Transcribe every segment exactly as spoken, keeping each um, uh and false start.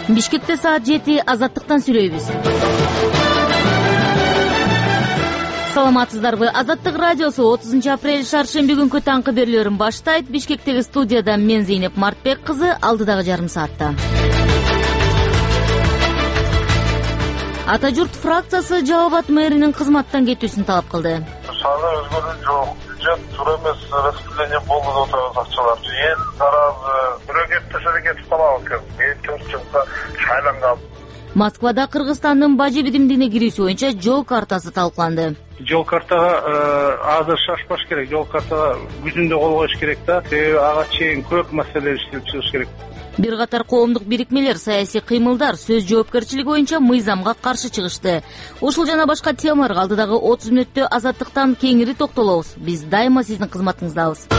Бишкекте саат жети, Азаттыктан сүйлөйбүз. Саламатсыздарбы? Азаттык радиосу отузунчу апрель шаршемби күнкү таңкы берүүлөрүн баштайт. Бишкектеги студияда мен Зейнеп Мартбек кызы, алдыдагы жарым саатта. Ата журт фракциясы Жалал Абад мэринин кызматтан кетүүсүн талап кылды. Саны өзгөрүү жок. Бюджет туура эмес распределение болду деп атабыз акчалар. Эл наразы, бирөө кетпесе кетип калабы экен. Эл төрт жылга шайланган. Москвада Кыргызстандын бажы бирдимдигине кирүүсү боюнча жол картасы талкууланды. Жол картага азыр шашпаш керек. Жол картага күзүндө кол коюш керек да. Себеби ага чейин көп маселелер иштелип чыгыш керек. Бир катар коомдук бирикмелер, саясий кыймылдар сөз жоопкерчилиги боюнча мыйзамга каршы чыгышты. Ушул жана башка темаларга алдыдагы отуз мүнөттө Азаттыктан кеңири токтолобуз. Биз дайыма сиздин кызматыңыздабыз.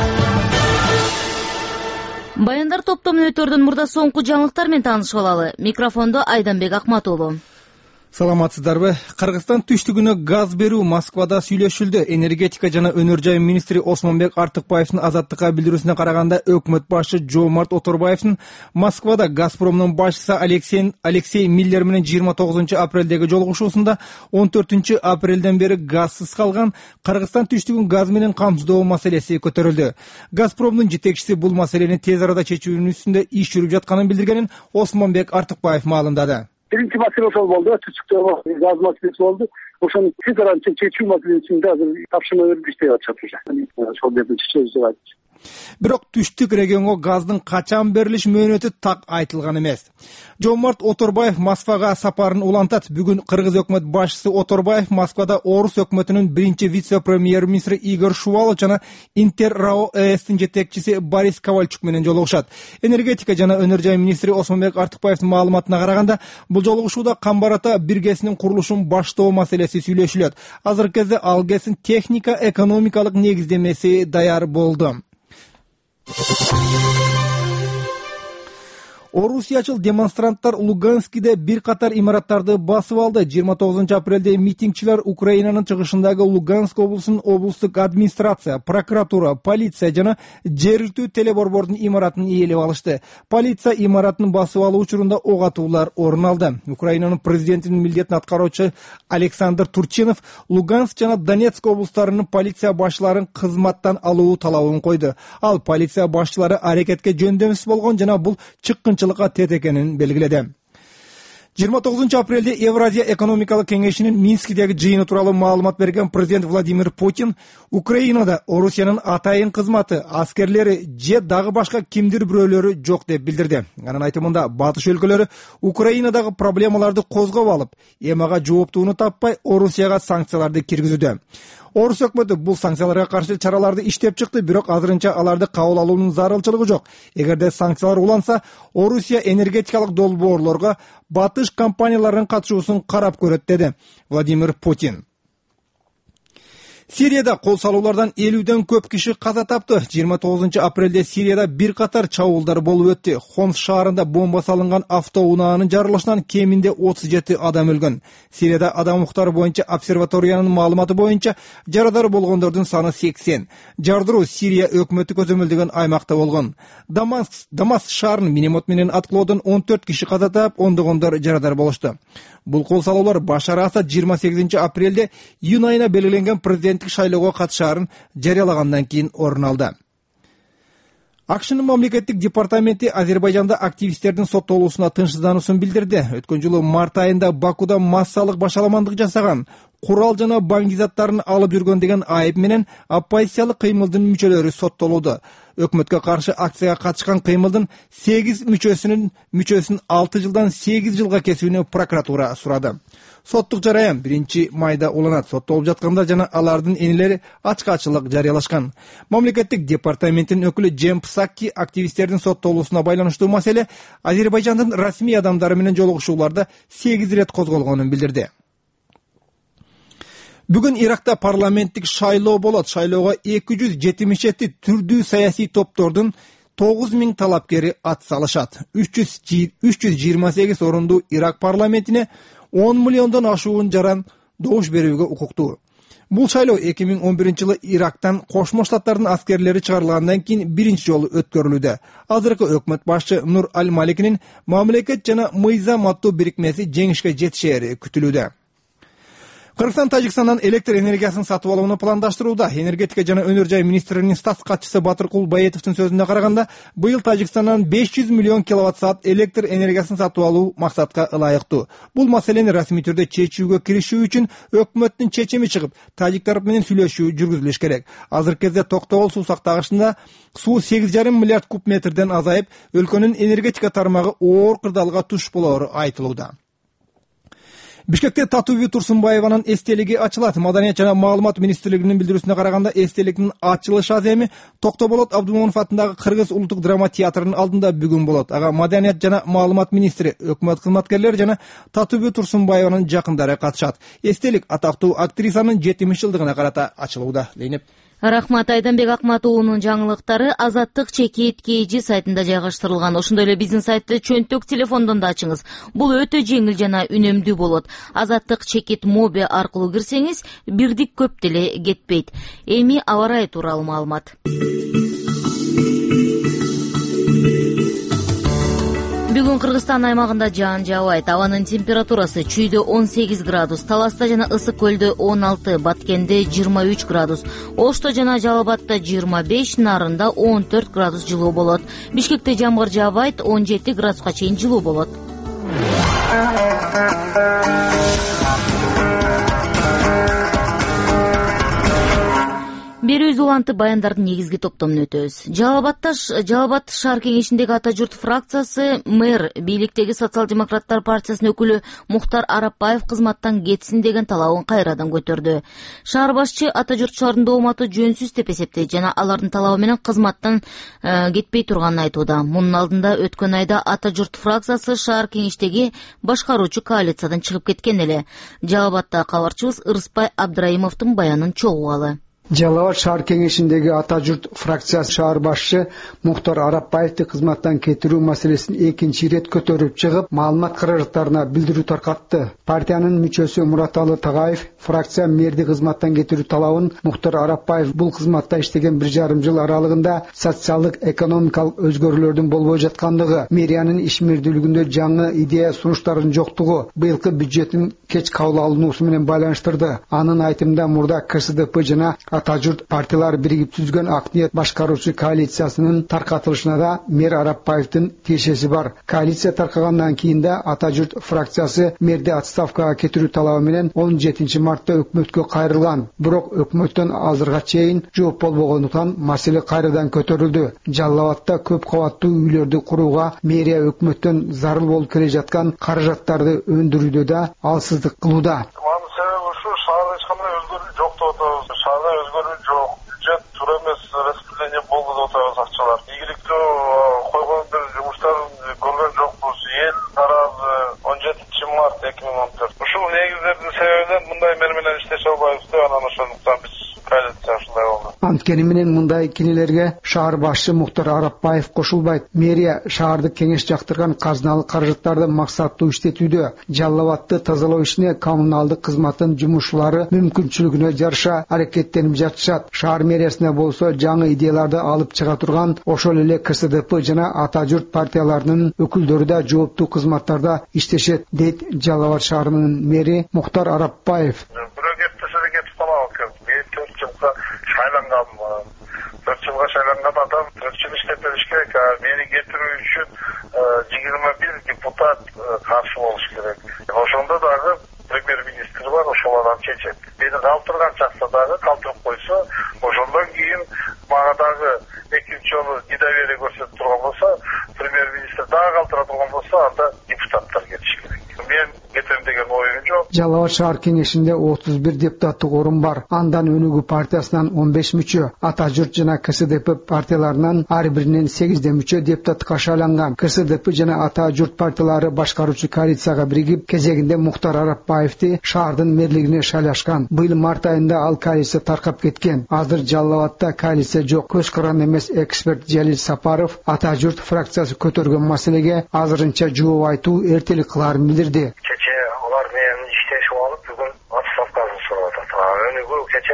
Баяндар топтомун өтөрдөн мурда соңку жаңылыктар менен таанышып алалы. Микрофондо Айданбек Акмат уулу. Саламатсыздарбы? Кыргызстан түштүгүнө газ берүү Москвада сүйлөшүлдү. Энергетика жана өнөр жай министри Осмонбек Артыкбаевдин Азаттыкка билдирүүсүнө караганда, өкмөт башчы Жомарт Оторбаевдин Москвада Газпромдун башчысы Алексей Алексей Миллер менен жыйырма тогузунчу апрелдеги жолугушуусунда он төртүнчү апрелден бери газсыз калган Кыргызстан түштүгүн газ менен камсыздоо маселеси көтөрүлдү. Газпромдун жетекчиси бул маселени тез арада чечүүнүн үстүндө иш жүрүп жатканын билдиргенин Осмонбек Артыкбаев маалымдады. Биринчи маселе ошол болду. Түштүктөгү газ маселеси болду. Ошону тез арада чечүү маселесинде азыр тапшырма берип иштеп атышат уже. Ошол жерде чечебиз деп айтты. Бирок түштүк регионго газдын качан берилиш мөөнөтү так айтылган эмес. Жомарт Оторбаев Москвага сапарын улантат. Бүгүн Кыргыз өкмөт башчысы Оторбаев Москвада Орус өкмөтүнүн биринчи вице-премьер-министри Игорь Шувалов жана Интер РАО ЭСтин жетекчиси Борис Ковальчук менен жолугушат. Энергетика жана өнөр жай министри Осмонбек Артыкбаевдин маалыматына караганда, бул жолугушууда Камбар ата биргесинин курулушун баштоо маселеси сүйлөшүлөт. Азыркы кезде ал ГЭСтин техника экономикалык негиздемеси даяр болду. Орусиячыл демонстранттар Луганскиде бир катар имараттарды басып алды. жыйырма тогузунчу апрелде митингчилер Украинанын чыгышындагы Луганск облусунун облустук администрация, прокуратура, полиция жана жергиликтүү телеборбордун имаратын ээлеп алышты. Полиция имаратын басып алуу учурунда ок атуулар орун алды. Украинанын президентинин милдетин аткаруучу Александр Турчинов Луганск жана Донецк облустарынын полиция башчыларын кызматтан алуу талабын койду. Ал полиция башчылары аракетке жөндөмсүз болгон жана бул чыккынчылыкка тет экенин белгиледи. жыйырма тогузунчу апрелде Евразия экономикалык кеңешинин Минскидеги жыйыны тууралуу маалымат берген президент Владимир Путин Украинада Орусиянын атайын кызматы, аскерлери же дагы башка кимдир бирөөлөрү жок деп билдирди. Анын айтымында, батыш өлкөлөрү Украинадагы проблемаларды козгоп алып, эмага жооптууну таппай Орусияга санкцияларды киргизүүдө. Орус өкмөтү бул санкцияларга каршы чараларды иштеп чыкты, бирок азырынча аларды кабыл алуунун зарылчылыгы жок. Эгерде санкциялар уланса, Орусия энергетикалык долбоорлорго батыш компанияларынын катышуусун карап көрөт, деди Владимир Путин. Сирияда кол салуулардан элүүдөн көп киши каза тапты. жыйырма тогузунчу апрелде Сирияда бир катар чабуулдар болуп өттү. Хомс шаарында бомба салынган автоунаанын жарылышынан кеминде отуз жети адам өлгөн. Сирияда адам укуктары боюнча обсерваториянын маалыматы боюнча жарадар болгондордун саны сексен. Жардыруу Сирия өкмөтү көзөмөлдөгөн аймакта болгон. Дамаск Дамаск шаарын миномет менен аткылоодон он төрт киши каза таап, ондогондор жарадар болушту. Бул кол салуулар Башар Асад жыйырма сегизинчи апрелде июнь айына белгиленген президенттик шайлоого катышаарын жарыялагандан кийин орун алды. АКШнын мамлекеттик департаменти Азербайжанда активисттердин соттолуусуна тынчсыздануусун билдирди. Өткөн жылы март айында Бакуда массалык башаламандык жасаган, курал жана баңги заттарын алып жүргөн деген айып менен оппозициялык кыймылдын мүчөлөрү соттолууда. Өкмөткө каршы акцияга катышкан кыймылдын сегиз мүчөсүнүн мүчөсүн алты жылдан сегиз жылга кесүүнү прокуратура сурады. Соттук жараян биринчи майда уланат. Соттолуп жаткандар жана алардын энелери ачкачылык жарыялашкан. Мамлекеттик департаменттин өкүлү Джем Псакки активисттердин соттолуусуна байланыштуу маселе Азербайжандын расмий адамдары менен жолугушууларда сегиз ирет козголгонун билдирди. Бүгүн Иракта парламенттик шайлоо болот. Шайлоого эки жүз жетимиш жети түрдүү саясий топтордун тогуз миң талапкери ат салышат. үч жүз жыйырма сегиз орунду Ирак парламентине он миллиондон ашуун жаран добуш берүүгө укуктуу. Бул шайлоо эки миң он биринчи жылы Ирактан Кошмо Штаттардын аскерлери чыгарылгандан кийин биринчи жолу өткөрүлүүдө. Азыркы өкмөт башчы Нур Аль-Маликинин мамлекет жана мыйзам аттуу бирикмеси жеңишке жетишери күтүлүүдө. Кыргызстан Тажикстандан электр энергиясын сатып алууну пландаштырууда. Энергетика жана өнөр жай министринин статс катчысы Батыркул Баетовдун сөзүнө караганда, быйыл Тажикстандан беш жүз миллион киловатт саат электр энергиясын сатып алуу максатка ылайыктуу. Бул маселени расмий түрдө чечүүгө киришүү үчүн өкмөттүн чечими чыгып, тажик тарап менен сүйлөшүү жүргүзүлүш керек. Азыркы кезде Токтогул суу сактагычында суу сегиз жарым миллиард куб метрден азайып, өлкөнүн энергетика тармагы оор кырдаалга туш болоору айтылууда. Бишкекте Татууби Турсунбаеванын эстелиги ачылат. Маданият жана маалымат министрлигинин билдирүүсүнө караганда, эстеликтин ачылыш аземи Токтоболот Абдумомунов атындагы Кыргыз улуттук драма театрынын алдында бүгүн болот. Ага Маданият жана маалымат министри, өкмөт кызматкерлери жана Татууби Турсунбаеванын жакындары катышат. Эстелик атактуу актрисанын жетимиш жылдыгына карата ачылууда. Дейнеп Рахмат. Айданбек Акматуулунун жаңылыктары Азаттык чекит kg сайтында жайгаштырылган. Ошондой эле биздин сайтты чөнтөк телефондон да ачыңыз. Бул өтө жеңил жана үнөмдүү болот. Азаттык чекит моби аркылуу кирсеңиз, бирдик көп деле кетпейт. Эми аба ырайы тууралуу маалымат. Бүгүн Кыргызстан аймагында жаан жаабайт. Абанын температурасы чүйдө он сегиз градус, Таласта жана Ысык көлдө он алты, Баткенде жыйырма үч градус, Ошто жана Жалал Абадта жыйырма беш, Нарында он төрт градус жылуу болот. Бишкекте жамгыр жаабайт, он жети градуска чейин жылуу болот. Берүүбүз улантып баяндардын негизги топтомун өтөбүз. Жалал Абадта Жалал Абад шаар кеңешиндеги Ата журт фракциясы мэр бийликтеги Социал-демократтар партиясынын өкүлү Мухтар Арапбаев кызматтан кетсин деген талабын кайрадан көтөрдү. Шаар башчы Ата журтчулардын дооматы жөнсүз деп эсептейт жана алардын талабы менен кызматтан э, кетпей турганын айтууда. Мунун алдында өткөн айда Ата журт фракциясы шаар кеңештеги башкаруучу коалициядан чыгып кеткен эле. Жалал Абадта кабарчыбыз Ырыспай Абдрайымовдун баянын чогугалы. Жалал Абад шаар кеңешиндеги Ата журт фракциясы шаар башчы Мухтар Арапбаевди кызматтан кетирүү маселесин экинчи ирет көтөрүп чыгып, маалымат каражаттарына билдирүү таркатты. Партиянын мүчөсү Мураталы Тагаев фракция мэрди кызматтан кетирүү талабын Мухтар Арапбаев бул кызматта иштеген бир жарым жыл аралыгында социалдык экономикалык өзгөрүүлөрдүн болбой жаткандыгы, мэриянын ишмердүүлүгүндө жаңы идея сунуштардын жоктугу, быйылкы бюджеттин кеч кабыл алынуусу менен байланыштырды. Анын айтымында мурда КСДП жана Ата журт партиялары биригип түзгөн Ак ниет башкаруучу коалициясынын таркатылышына да мэр Арапбаевдин тиешеси бар. Коалиция таркагандан кийин да Ата журт фракциясы мэрди отставкага кетирүү талабы менен он жетинчи мартта өкмөткө кайрылган. Бирок өкмөттөн азырга чейин жооп болбогондуктан маселе кайрадан көтөрүлдү. Жалал Абадта көп кабаттуу үйлөрдү курууга мэрия өкмөттөн зарыл болуп келе жаткан каражаттарды өндүрүүдө да алсыздык кылууда. Шаарда өзгөрүү жок, бюджет туура эмес распределение болду деп атабыз акчалар. Ийгиликтүү койгон бир жумуштарын көргөн жокпуз. Эл таразы он жетинчи март эки миң он төрт. Ушул негиздердин себебинен мындай мер менен иштеше албайбыз деп анан ошондуктан биз коалиция ушундай болду. Анткени менен мындай кинелерге шаар башчы Мухтар Арапбаев кошулбайт. Мэрия шаардык кеңеш жактырган казыналык каражаттарды максаттуу иштетүүдө. Жалал Абадты тазалоо ишине коммуналдык кызматтын жумушчулары мүмкүнчүлүгүнө жараша аракеттенип жатышат. Шаар мэриясына болсо жаңы идеяларды алып чыга турган ошол эле КСДП жана Ата журт партияларынын өкүлдөрү да жооптуу кызматтарда иштешет, дейт Жалал Абад шаарынын мэри Мухтар Арапбаев. Шайланган, төрт жылга шайланган адам төрт жыл иштеп бериш керек. Мени кетирүү үчүн жыйырма бир депутат каршы болуш керек. Ошондо дагы премьер-министр бар, ошол адам чечет. Мени калтырган чакта дагы калтырып койсо, ошондон кийин мага дагы экинчи жолу недоверие көрсөтүп турган болсо, премьер-министр дагы калтыра турган болсо, анда депутаттар кетиш керек. Мен кетем деген оюм жок. Жалал Абад шаар кеңешинде отуз бир депутаттык орун бар. Андан өнүгүү партиясынан он беш мүчө, Ата журт жана КСДП партияларынан ар биринен сегизден мүчө депутатка шайланган. КСДП жана Ата журт партиялары башкаруучу коалицияга биригип, кезегинде Мухтар Арапбаевди шаардын мэрлигине шайлашкан. Быйыл март айында ал коалиция таркап кеткен. Азыр Жалал Абадта коалиция жок. Көз каран эмес эксперт Жалил Сапаров Ата журт фракциясы көтөргөн маселеге азырынча жооп айтуу эртелик кыларын билдирди. Кече алар менен иштешип алып, бүгүн отставкасын сурап атат. Өнүгүү кече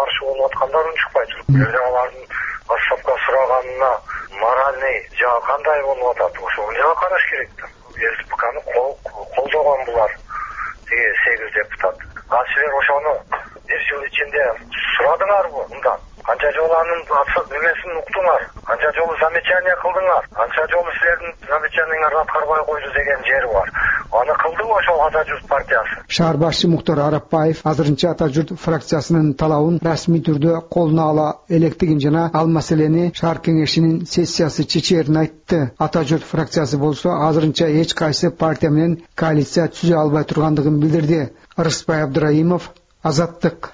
каршы болуп аткандар унчукпай туруп эле алардын отставка сураганына моральный жагы кандай болуп атат, ошол жагы караш керек да. СПКны колдогон булар тиги сегиз депутат. А силер ошону бир жыл ичинде сурадыңарбы мындан? Канча жолу анын немесин уктуңар, канча жолу замечание кылдыңар, канча жолу силердин замечаниеңерди аткарбай койду деген жери бар. Аны кылдыбы ошол Ата журт партиясы? Шаар башчы Муктар Арапбаев азырынча Ата журт фракциясынын талабын расмий түрдө колуна ала электигин жана ал маселени шаар кеңешинин сессиясы чечерин айтты. Ата журт фракциясы болсо азырынча эч кайсы партия менен коалиция түзө албай тургандыгын билдирди. Рыспай Абдыраимов, Азаттык.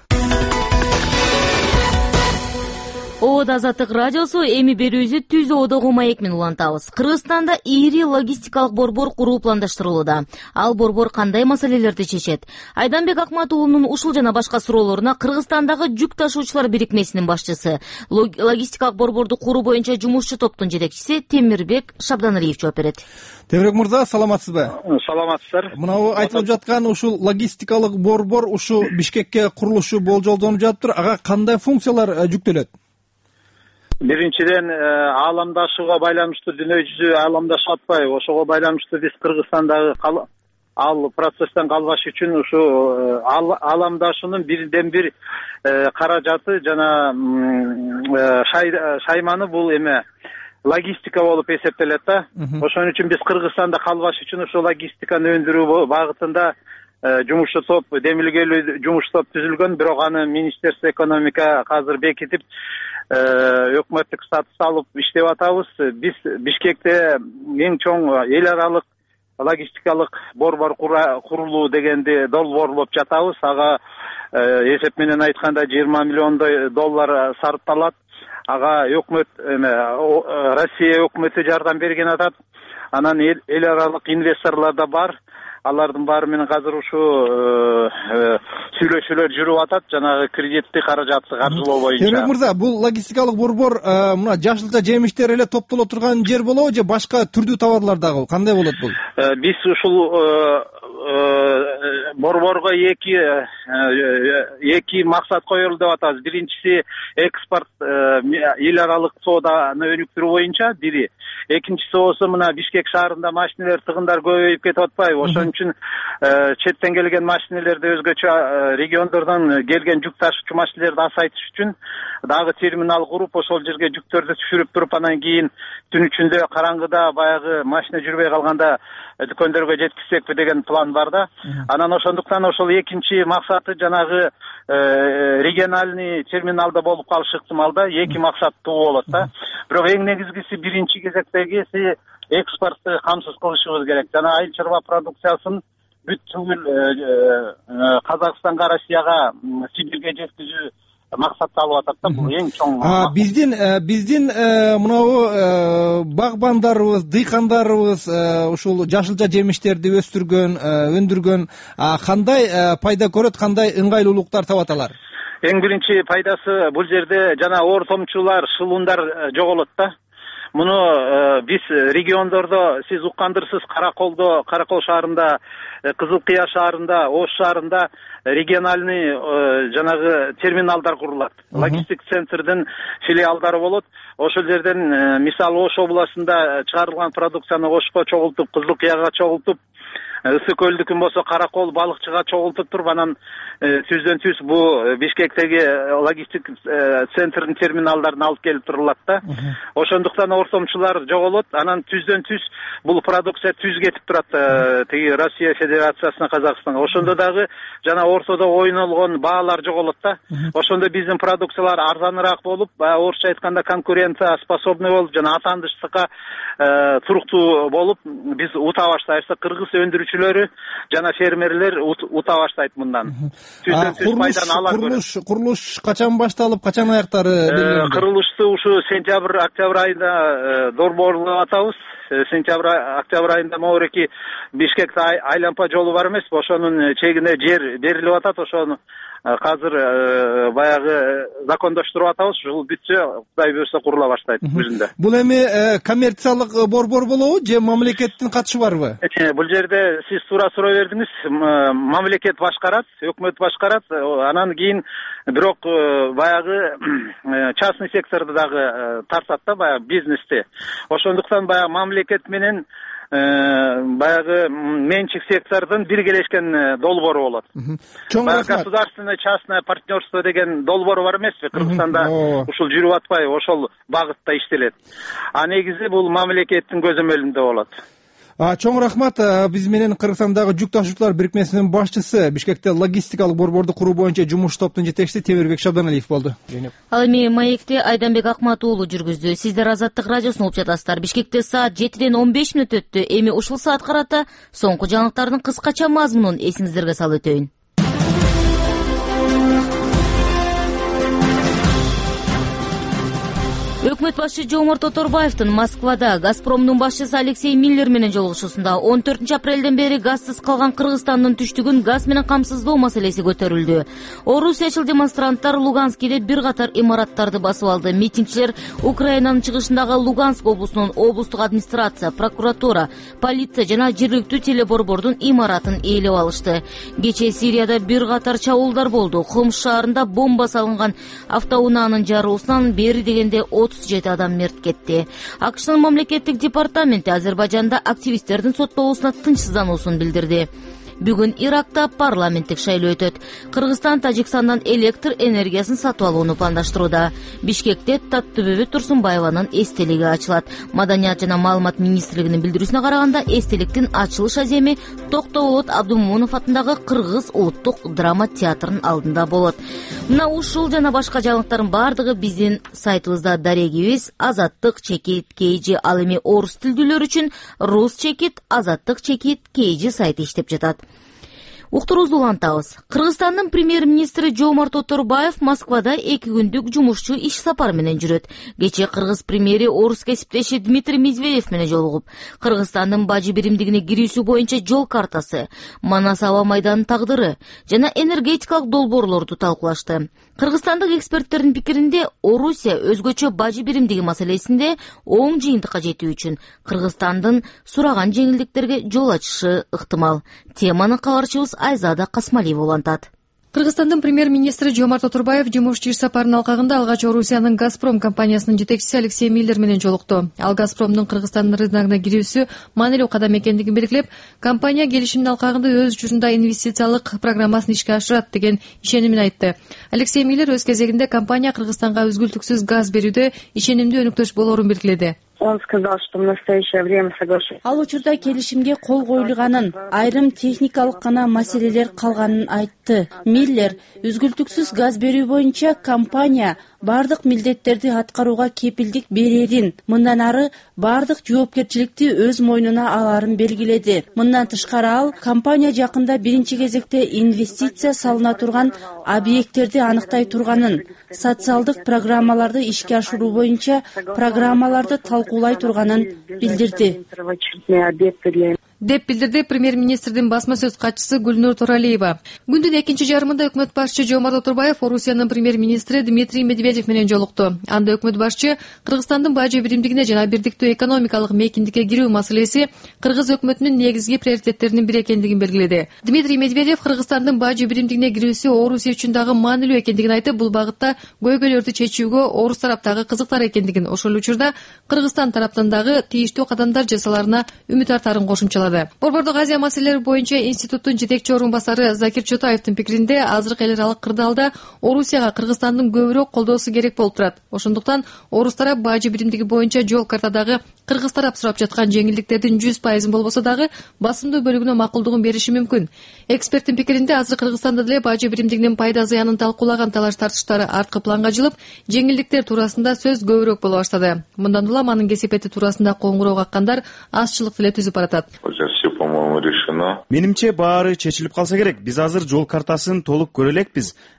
Оод Азаттык радиосу эми берүүбүздү Түз Оодогу маек менен улантабыз. Кыргызстанда ири логистикалык борбор куруу пландаштырылууда. Ал борбор кандай маселелерди чечет? Айданбек Акмат уулунун ушул жана башка суроолоруна Кыргызстандагы жүк ташуучулар бирикмесинин башчысы, логистикалык борборду куруу боюнча жумушчу топтун жетекчиси Темирбек Шабданалиев жооп берет. Темирбек мырза, саламатсызбы? Саламатсыздар. Мынау айтылып жаткан ушул логистикалык борбор ушу Бишкекке курулушу болжолдонуп жатыптыр. Ага кандай функциялар жүктөлөт? Биринчиден ааламдашууга байланыштуу дүйнө жүзү ааламдашып атпайбы, ошого байланыштуу биз Кыргызстандагы ал процесстен калбаш үчүн ушу ааламдашуунун бирден бир каражаты жана шайманы бул эме логистика болуп эсептелет да. Ошон үчүн биз Кыргызстанда калбаш үчүн ушул логистиканы өндүрүү багытында жумушчу топ, демилгелүү жумуш топ түзүлгөн, бирок аны Министерство экономика азыр бекитип өкмөттүк статус алып иштеп атабыз. Биз Бишкекте эң чоң эл аралык логистикалык борбор курулуу дегенди долбоорлоп жатабыз. Ага эсеп менен айтканда жыйырма миллиондой доллар сарпталат. Ага өкмөт эме Россия өкмөтү жардам берген атат. Анан эл аралык инвесторлор да бар. Алардын баары менен азыр ушу сүйлөшүүлөр жүрүп атат, жанагы кредиттик каражатты каржылоо боюнча. Темирбек мырза, бул логистикалык борбор мына жашылча жемиштер эле топтоло турган жер болобу же башка түрдүү товарлар дагы кандай болот бул? Биз ушул борборго эки эки максат коелу деп атабыз. Биринчиси экспорт, эл аралык сооданы өнүктүрүү боюнча бири. Экинчиси болсо мына Бишкек шаарында машинелер тыгындар көбөйүп кетип атпайбы? Ошон үчүн четтен келген машинелерди, өзгөчө региондордон келген жүк ташуучу машинелерди азайтыш үчүн дагы терминал куруп, ошол жерге жүктөрдү түшүрүп туруп, анан кийин түн ичинде караңгыда баягы машина жүрбөй калганда дүкөндөргө жеткизсекпи деген план бар да. Анан ошондуктан ошол экинчи максаты жанагы региональный терминалда болуп калыш ыктымалда. Эки максаттуу болот да. Бирок эң негизгиси биринчи кезектеги экспортту камсыз кылышыбыз керек. Жана айыл чарба продукциясын бүт түгүл Казакстанга, Россияга, Сибирге жеткизүү максатты алып атат да. Бул эң чоң. Биздин биздин мынау багбандарыбыз, дыйкандарыбыз ушул жашылча жемиштерди өстүргөн, өндүргөн кандай пайда көрөт, кандай ыңгайлуулуктар таап аталар? Эң биринчи пайдасы бул жерде жана ортомчулар, шылуундар жоголот да. Муну биз региондордо сиз уккандырсыз, Караколдо, Каракол шаарында, Кызыл Кыя шаарында, Ош шаарында региональный жанагы терминалдар курулат. Логистик центрдин филиалдары болот. Ошол жерден мисалы Ош областында чыгарылган продукцияны Ошко чогултуп, Кызыл Кыяга чогултуп, ысык көлдүкүн болсо Каракол, балыкчыга чогултуп туруп, анан түздөн түз бу Бишкектеги логистик центрдин терминалдарын алып келип турулат да. Ошондуктан ортомчулар жоголот, анан түздөн түз бул продукция түз кетип турат тиги Россия Федерациясына, Казакстанга. Ошондо дагы жана ортодо ойнолгон баалар жоголот да. Ошондо биздин продукциялар арзаныраак болуп, орусча айтканда конкуренция способный болуп, жана атандыштыкка туруктуу болуп, биз ута баштайбыз. Кыргыз өндүрүүчүлөрү жана фермерлер ута баштайт мындан. Курулуш курулуш качан башталып, качан аяктары белгиленди? Курулушту ушу сентябрь, октябрь айында долбоорлоп атабыз. Сентябрь, октябрь айында могуреки Бишкекте айлампа жолу бар эмеспи? Ошонун чегине жер берилип атат. Ошону азыр баягы закондоштуруп атабыз. Ушул бүтсө, Кудай буйрса курула баштайт өзүндө. Бул эми коммерциялык борбор болобу же мамлекеттин катышы барбы? Бул жерде сиз туура суроо бердиңиз. Мамлекет башкарат, өкмөт башкарат. Анан кийин бирок баягы частный секторду дагы тартат да, баягы бизнести. Ошондуктан баягы мамлекет менен баягы менчик сектордун биргелешкен долбоору болот. Баягы государственное частное партнерство деген долбоору бар эмеспи? Кыргызстанда ушул жүрүп атпайбы? Ошол багытта иштелет. А негизи бул мамлекеттин көзөмөлүндө болот. Чоң рахмат. Биз менен Кыргызстандагы жүк ташуучулар бирикмесинин башчысы, Бишкекте логистикалык борборду куруу боюнча жумуш топтун жетекчиси Темирбек Шабданалиев болду. Ал эми маекти Айданбек Акмат уулу жүргүздү. Сиздер Азаттык радиосун угуп жатасыздар. Бишкекте саат жетиден он беш мүнөт өттү. Эми ушул саат карата соңку жаңылыктардын кыскача мазмунун эсиңиздерге салып өтөйүн. Өкмөт башчы Жомарт Оторбаевдин Москвада Газпромдун башчысы Алексей Миллер менен жолугушуусунда он төртүнчү апрелден бери газсыз калган Кыргызстандын түштүгүн газ менен камсыздоо маселеси көтөрүлдү. Орусиячыл демонстранттар Луганскиде бир катар имараттарды басып алды. Митингчилер Украинанын чыгышындагы Луганск облусунун облустук администрация, прокуратура, полиция жана жергиликтүү телеборбордун имаратын ээлеп алышты. Кечээ Сирияда бир катар чабуулдар болду. Хомс шаарында бомба салынган автоунаанын жарылуусунан бери дегенде отуз жети адам мерт кетти. АКШнын мамлекеттик департаменти Азербайжанда активисттердин соттолуусуна тынчсыздануусун билдирди. Бүгүн Иракта парламенттик шайлоо өтөт. Кыргызстан Тажикстандан электр энергиясын сатып алууну пландаштырууда. Бишкекте Таттыбүбү Турсунбаеванын эстелиги ачылат. Маданият жана маалымат министрлигинин билдирүүсүнө караганда, эстеликтин ачылыш аземи Токтоболот Абдумомунов атындагы Кыргыз улуттук драма театрынын алдында болот. Мына ушул жана башка жаңылыктардын бардыгы биздин сайтыбызда дарегибиз Азаттык чекит kg. Ал эми орус тилдүүлөр үчүн рус чекит Азаттык чекит kg сайты иштеп жатат. Уктурубузду улантабыз. Кыргызстандын премьер-министри Жомарт Оторбаев Москвада эки күндүк жумушчу иш сапар менен жүрөт. Кечээ кыргыз премьери орус кесиптеши Дмитрий Медведев менен жолугуп, Кыргызстандын бажы биримдигине кирүүсү боюнча жол картасы, Манас аба майданынын тагдыры жана энергетикалык долбоорлорду талкуулашты. Кыргызстандык эксперттердин пикиринде, Орусия өзгөчө бажы биримдиги маселесинде оң жыйынтыкка жетүү үчүн Кыргызстандын сураган жеңилдиктерге жол ачышы ыктымал. Теманы кабарчыбыз Айзада Касмалиева улантат. Кыргызстандын премьер-министри Жомарт Оторбаев жумушчу иш сапарынын алкагында алгач Орусиянын Газпром компаниясынын жетекчиси Алексей Миллер менен жолукту. Ал Газпромдун Кыргызстандын рыногуна кирүүсү маанилүү кадам экендигин белгилеп, компания келишимдин алкагында өз журунда инвестициялык программасын ишке ашырат деген ишенимин айтты. Алексей Миллер өз кезегинде компания Кыргызстанга үзгүлтүксүз газ берүүдө ишенимдүү өнөктөш болоорун белгиледи. Он сказал, что в настоящее время соглашается. Ал учурда келишимге кол коюлганын, айрым техникалык гана маселелер калганын айтты. Миллер үзгүлтүксүз газ берүү боюнча компания бардык милдеттерди аткарууга кепилдик берерин, мындан ары бардык жоопкерчиликти өз мойнуна аларын белгиледи. Мындан тышкары ал компания жакында биринчи кезекте инвестиция салына турган объекттерди аныктай турганын, социалдык программаларды ишке ашыруу боюнча программаларды талкуулай турганын билдирди. деп билдирди премьер-министрдин басма сөз катчысы Гүлнур Торалиева. Күндүн экинчи жарымында өкмөт башчы Жомарт Оторбаев Орусиянын премьер-министри Дмитрий Медведев менен жолукту. Анда өкмөт башчы Кыргызстандын бажы биримдигине жана бирдиктүү экономикалык мейкиндикке кирүү маселеси Кыргыз өкмөтүнүн негизги приоритеттеринин бири экендигин белгиледи. Дмитрий Медведев Кыргызстандын бажы биримдигине кирүүсү Орусия үчүн дагы маанилүү экендигин айтып, бул багытта көйгөйлөрдү чечүүгө орус тараптагы кызыктар экендигин, ошол учурда Кыргызстан тараптан дагы тийиштүү кадамдар жасаларына үмүт артарын кошумчалады. Борбордук Азия маселелери боюнча институттун жетекчи орун басары Закир Чотаевдин пикиринде, азыркы эл аралык кырдаалда Орусияга Кыргызстандын көбүрөөк колдоосу керек болуп турат. Ошондуктан орус тарап бажы биримдиги боюнча жол картадагы кыргыз тарап сурап жаткан жеңилдиктердин жүз пайызын болбосо дагы басымдуу бөлүгүнө макулдугун бериши мүмкүн. Эксперттин пикиринде, азыр Кыргызстанда деле бажы биримдигинин пайда зыянын талкуулаган талаш тартыштары арткы планга жылып, жеңилдиктер туурасында сөз көбүрөөк боло баштады. Мындан улам анын кесепети туурасында коңгуроо каккандар азчылык деле түзүп баратат. Менимче баары чечилип калса керек. Биз азыр жол картасын толук көрө элекпиз.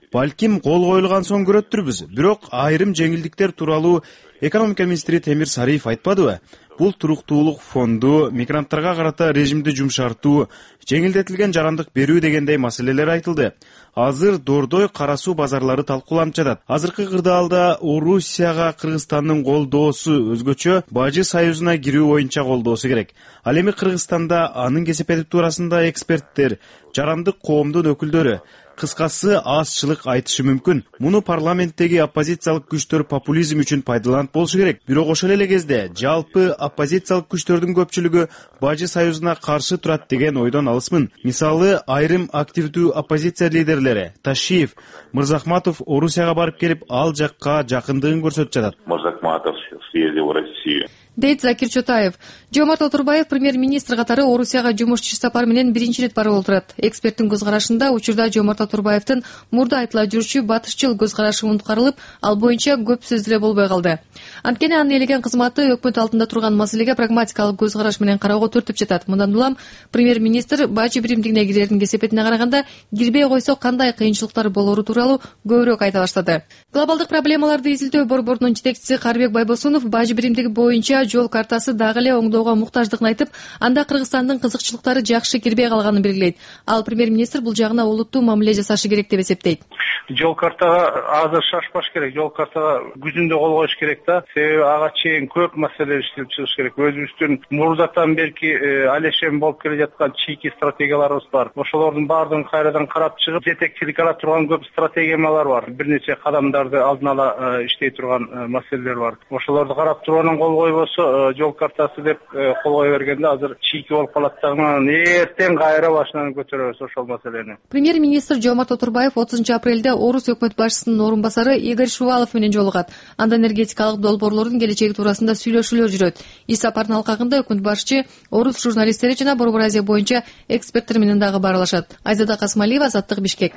Балким кол коюлган соң көрөттүрбүз. Бирок айрым жеңилдиктер тууралуу экономика министри Темир Сариев айтпадыбы? Бул туруктуулук фонду, мигранттарга карата режимди жумшартуу, жеңилдетилген жарандык берүү дегендей маселелер айтылды. Азыр Дордой, Кара суу базарлары талкууланып жатат. Азыркы кырдаалда Орусияга Кыргызстандын колдоосу өзгөчө Бажы союзуна кирүү боюнча колдоосу керек. Ал эми Кыргызстанда анын кесепети туурасында эксперттер, жарандык коомдун өкүлдөрү, кыскасы азчылык айтышы мүмкүн. Муну парламенттеги оппозициялык күчтөр популизм үчүн пайдаланып болушу керек. Бирок ошол эле кезде жалпы оппозициялык күчтөрдүн көпчүлүгү Бажы союзуна каршы турат деген ойдон алысмын. Мисалы, айрым активдүү оппозиция лидерлери Ташиев, Мырзахматов Орусияга барып келип, ал жакка жакындыгын көрсөтүп жатат. Мырзахматов съездил в Россию. Дейт Закир Чотаев. Жомарт Отурбаев премьер-министр катары Орусияга жумуш иш сапар менен биринчи ирет барып отурат. Эксперттин көз карашында учурда Жомарт Отурбаевдин мурда айтыла жүрчү батышчыл көз карашы унуткарылып, ал боюнча көп сөз деле болбой калды. Анткени анын ээлеген кызматы өкмөт алдында турган маселеге прагматикалык көз караш менен кароого түртүп жатат. Мындан улам премьер-министр Бажы биримдигине кирердин кесепетине караганда кирбей койсо кандай кыйынчылыктар болору тууралуу көбүрөөк айта баштады. Глобалдык проблемаларды изилдөө борборунун жетекчиси Карбек Байбосунов Бажы биримдиги боюнча жол картасы дагы эле оңдоого муктаждыгын айтып, анда Кыргызстандын кызыкчылыктары жакшы кирбей калганын белгилейт. Ал премьер-министр бул жагына олуттуу мамиле жасашы керек деп эсептейт. Жол картага азыр шашпаш керек. Жол картага күзүндө кол коюш керек да. Себеби ага чейин көп маселе иштелип чыгыш керек. Өзүбүздүн мурдатан берки алешем болуп келе жаткан чийки стратегияларыбыз бар. Ошолордун баардыгын кайрадан карап чыгып, жетекчилик ала турган көп стратегиялар бар. Бир нече кадамдарды алдын ала иштей турган маселелер бар. Ошолорду карап туруп анан кол койбосо жол картасы деп кол кое бергенде азыр чийки болуп калат дагы. Эртең кайра башынан көтөрөбүз ошол маселени. Премьер-министр Жомарт Отурбаев отузунчу апрелде Орус өкмөт башчысынын орун басары Игорь Шувалов менен жолугат. Анда энергетикалык долбоорлордун келечеги туурасында сүйлөшүүлөр жүрөт. Иш сапардын алкагында өкмөт башчы Орус журналисттери жана Борбор Азия боюнча эксперттер менен дагы бааралашат. Айзада Касмалиева, Азаттык, Бишкек.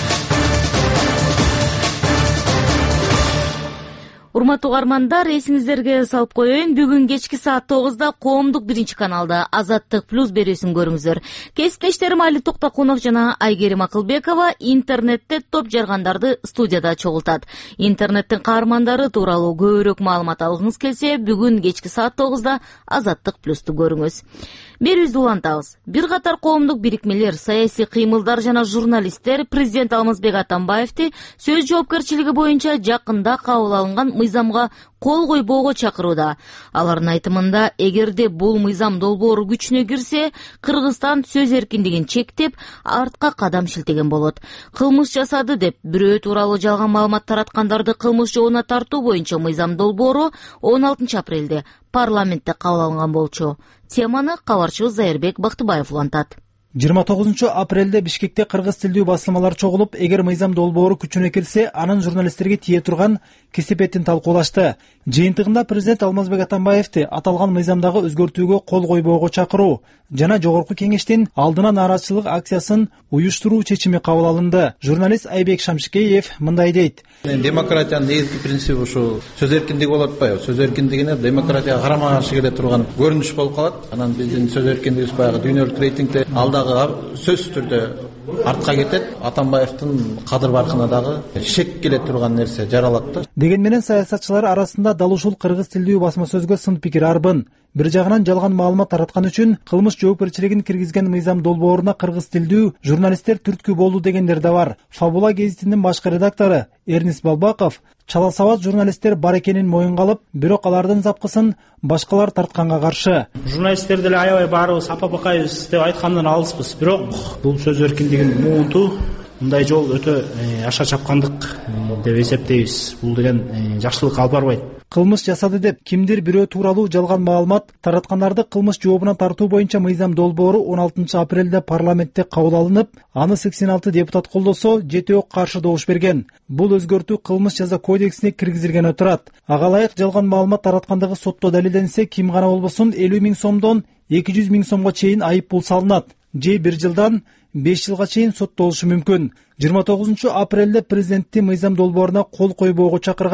Урматтуу угармандар, эсиңиздерге салып коеюн, бүгүн кечки саат тогузда коомдук биринчи каналда Азаттык плюс берүүсүн көрүңүздөр. Кесиптештерим Али Токтокунов жана Айгерим Акылбекова интернетте топ жаргандарды студияда чогултат. Интернеттин каармандары тууралуу көбүрөөк маалымат алгыңыз келсе, бүгүн кечки саат тогузда Азаттык плюсту көрүңүз. Берүүбүздү улантабыз. Бир катар коомдук бирикмелер, саясий кыймылдар жана журналисттер президент Алмазбек Атамбаевди сөз жоопкерчилиги боюнча жакында кабыл алынган мыйзамга кол койбоого чакырууда. Алардын айтымында, эгерде бул мыйзам долбоору күчүнө кирсе, Кыргызстан сөз эркиндигин чектеп, артка кадам шилтеген болот. Кылмыш жасады деп бирөө тууралуу жалган маалымат тараткандарды кылмыш жообуна тартуу боюнча мыйзам долбоору он алтынчы апрелде парламентте кабыл алынган болчу. Теманы кабарчыбыз Зайырбек Бактыбаев улантат. жыйырма тогузунчу апрелде Бишкекте кыргыз тилдүү басылмалар чогулуп, эгер мыйзам долбоору күчүнө кирсе, анын журналисттерге тие турган кесепетин талкуулашты. Жыйынтыгында президент Алмазбек Атамбаевди аталган мыйзамдагы өзгөртүүгө кол койбоого чакыруу жана жогорку кеңештин алдына нааразычылык акциясын уюштуруу чечими кабыл алынды. Журналист Айбек Шамшикеев мындай дейт. Демократиянын негизги принциби ушул сөз эркиндиги болуп атпайбы? Сөз эркиндигине демократияга карама каршы келе турган көрүнүш болуп калат. Анан биздин сөз эркиндигибиз баягы дүйнөлүк рейтингде алдагы сөзсүз түрдө артка кетет. Атамбаевдин кадыр баркына дагы шек келе турган нерсе жаралат да. Деген менен саясатчылар арасында дал ушул кыргыз тилдүү басма сөзгө сын пикир арбын. Бир жагынан жалган маалымат тараткан үчүн кылмыш жоопкерчилигин киргизген мыйзам долбооруна кыргыз тилдүү журналисттер түрткү болду дегендер да бар. Фабула гезитинин башкы редактору Эрнис Балбаков чала сабаз журналисттер бар экенин моюнга алып, бирок алардын запкысын башкалар тартканга каршы. Журналисттер деле аябай баарыбыз апа бакайбыз деп айткандан алыспыз. Бирок бул сөз эркиндигин муунтуу, мындай жол өтө аша чапкандык деп эсептейбиз. Бул деген жакшылык алып барбайт. Кылмыш жасады деп кимдир бирөө тууралуу жалган маалымат тараткандарды кылмыш жообуна тартуу боюнча мыйзам долбоору он алтынчы апрелде парламентте кабыл алынып, аны сексен алты депутат колдосо, жетөө каршы добуш берген. Бул өзгөртүү кылмыш жаза кодексине киргизилген отурат. Ага ылайык жалган маалымат тараткандыгы сотто далилденсе, ким гана болбосун элүү миң сомдон эки жүз миң сомго чейин айып пул салынат. Же бир жылдан беш жылга чейин соттолушу мүмкүн. жыйырма тогузунчу апрелде президенттин мыйзам долбооруна кол койбоого чакырган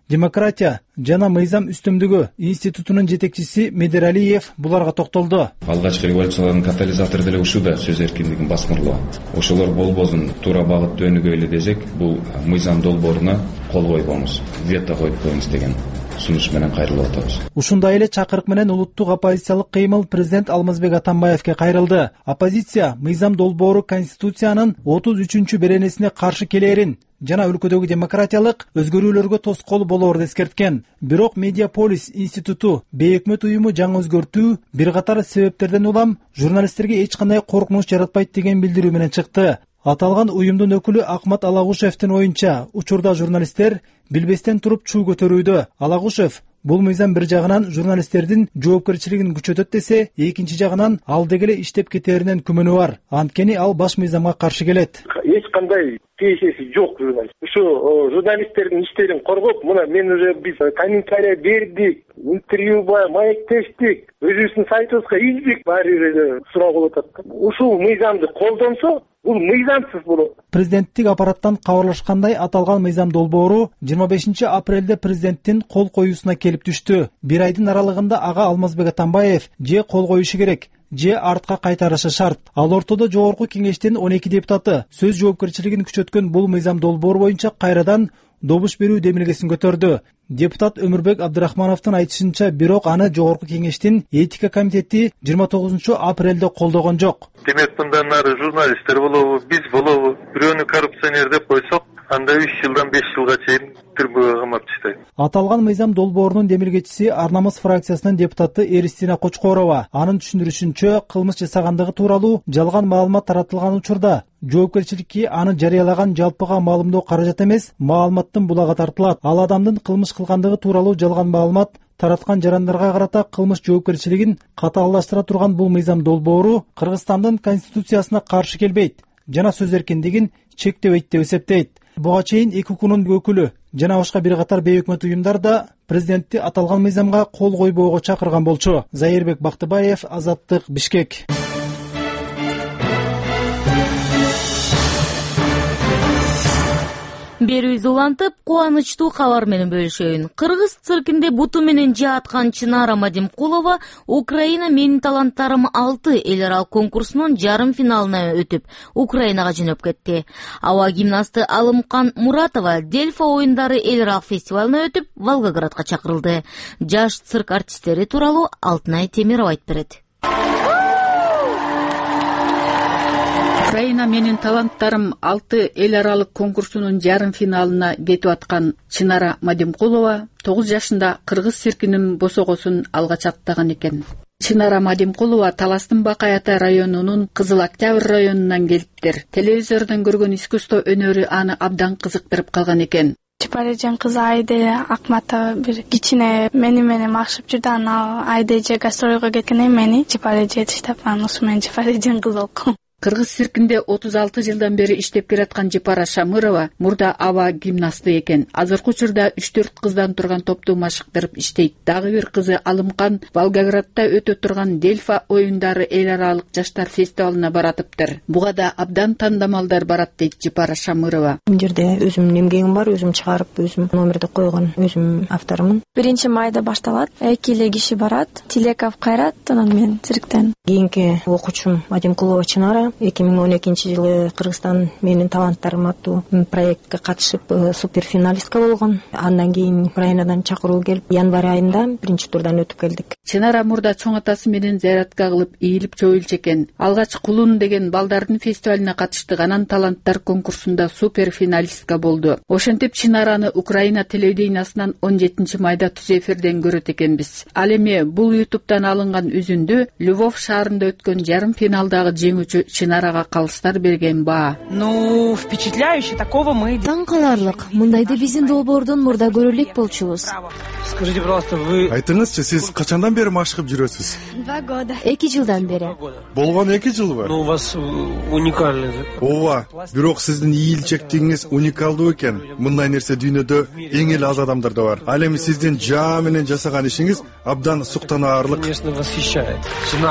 демократия жана мыйзам үстөмдүгү институтунун жетекчиси Медералиев буларга токтолду. Алгачкы революциялардын катализатору деле ушул да сөз эркиндигин басмырлоо. Ошолор болбосун туура багытта өнүгөйлү десек, бул мыйзам долбооруна кол койбоңуз, вето коюп коюңуз деген сунуш менен кайрылып атабыз. Ушундай эле чакырык менен улуттук оппозициялык кыймыл президент Алмазбек Атамбаевке кайрылды. Оппозиция мыйзам долбоору Конституциянын отуз үчүнчү беренесине каршы келерин жана өлкөдөгү демократиялык өзгөрүүлөргө тоскоол болоорун эскерткен. Бирок Медиаполис институту бейөкмөт уюму жаңы өзгөртүү бир катар себептерден улам журналисттерге эч кандай коркунуч жаратпайт деген билдирүү менен чыкты. Аталган уюмдун өкүлү Акмат Алагушевдин оюнча, учурда журналисттер билбестен туруп чуу көтөрүүдө. Алагушев бул мыйзам бир жагынан журналисттердин жоопкерчилигин күчөтөт десе, экинчи жагынан ал дегеле иштеп кетеринен күмөнү бар. Анткени ал баш мыйзамга каршы келет. Эч кандай тиешеси жок журналист. Ушу журналисттердин иштерин коргоп, мына мен уже биз комментарий бердик, интервью бар, маектештик, өзүбүздүн сайтыбызга илдик, баары эле суроо болуп атат. Ушул мыйзамды колдонсо, бул мыйзамсыз болот. Президенттик аппараттан кабарлашкандай, аталган мыйзам долбоору жыйырма бешинчи апрелде президенттин кол коюусуна келип түштү. Бир айдын аралыгында ага Алмазбек Атамбаев же кол коюшу керек, же артка кайтарышы шарт. Ал ортодо жогорку кеңештин он эки депутаты сөз жоопкерчилигин күчөткөн бул мыйзам долбоору боюнча кайрадан добуш берүү демилгесин көтөрдү. Депутат Өмүрбек Абдрахмановдун айтышынча, бирок аны жогорку кеңештин этика комитети жыйырма тогузунчу апрелде колдогон жок. Демек мындан нары журналисттер болобу, биз болобу, бирөөнү коррупционер деп койсок, анда үч жылдан беш жылга чейин түрмөгө камап таштайт. Аталган мыйзам долбоорунун демилгечиси Ар намыс фракциясынын депутаты Эристина Кочкорова. Анын түшүндүрүшүнчө, кылмыш жасагандыгы тууралуу жалган маалымат таратылган учурда жоопкерчиликке аны жарыялаган жалпыга маалымдоо каражат эмес, маалыматтын булагы тартылат. Ал адамдын кылмыш кылгандыгы тууралуу жалган маалымат тараткан жарандарга карата кылмыш жоопкерчилигин катаалдаштыра турган бул мыйзам долбоору Кыргызстандын конституциясына каршы келбейт жана сөз эркиндигин чектебейт деп эсептейт. Буга чейин эки укунун өкүлү жана башка бир катар бейөкмөт уюмдар да президентти аталган мыйзамга кол койбоого чакырган болчу. Заирбек Бактыбаев, Азаттык, Бишкек. Берүүбүз улантып, кубанычтуу кабар менен бөлүшөйүн. Кыргыз циркинде буту менен жааткан Чынара Мадимкулова Украина менин таланттарым алты эл аралык конкурсунун жарым финалына өтүп, Украинага жөнөп кетти. Аба гимнасты Алымкан Муратова Дельфа оюндары эл аралык фестивалына өтүп, Волгоградка чакырылды. Жаш цирк артисттери тууралуу Алтынай Темирова айтып берет. Украина менин таланттарым алты эл аралык конкурсунун жарым финалына кетип аткан Чынара Мадимкулова тогуз жашында кыргыз циркинин босогосун алгач аттаган экен. Чынара Мадимкулова Таластын Бакай Ата районунун Кызыл Октябрь районунан келиптир. Телевизордон көргөн искусство өнөрү аны абдан кызыктырып калган экен. Чапарежен кызы Айде Акматова бир кичине мени менен макшып жүрдү. Анан Айдеже гастролго кеткенде мени Чапареже таштап, анан ушу менен Чапарежен кыз болдум. Кыргыз циркинде отуз алты жылдан бери иштеп келаткан Жипара Шамырова мурда аба гимнасты экен. Азыркы учурда үч төрт кыздан турган топту машыктырып иштейт. Дагы бир кызы Алымкан Волгоградда өтө турган Дельфа оюндары эл аралык жаштар фестивалына баратыптыр. Буга да абдан тандамалдар барат дейт Жипара Шамырова. Бул жерде өзүмдүн эмгегим бар, өзүм чыгарып, өзүм номерди койгон, өзүм авторумун. Биринчи майда башталат. эки эле киши барат. Тилеков Кайрат, анан мен цирктен. Кийинки окуучум Мадимкулова Чынара эки миң он экинчи жылы Кыргызстан менин таланттарым аттуу проектке катышып суперфиналистка болгон. Андан кийин Украинадан чакыруу келип, январь айында биринчи турдан өтүп келдик. Чынара мурда чоң атасы менен зыяратка кылып ийилип чоюлчу экен. Алгач Кулун деген балдардын фестивалына катышты. Анан таланттар конкурсунда суперфиналистка болду. Ошентип Чынараны Украина телевидениясынан он жетинчи майда түз эфирден көрөт экенбиз. Ал эми бул ютубтан алынган үзүндү Львов шаарында өткөн жарым финалдагы жеңүүчү Чынарага калыстар берген баа. Ну, впечатляюще, такого мы. Таң каларлык. Мындайды биздин долбоордон мурда көрө элек болчубуз. Скажите, пожалуйста, вы... Айтыңызчы, сиз качандан бери машыгып жүрөсүз? Два года. эки жылдан бери. Болгон эки жылбы? Ну, у вас уникальный. Ооба, бирок сиздин ийилчектигиңиз уникалдуу экен. Мындай нерсе дүйнөдө эң эле аз адамдарда бар. Ал эми сиздин жаа менен жасаган ишиңиз абдан суктанаарлык. Конечно, восхищает. Чынара,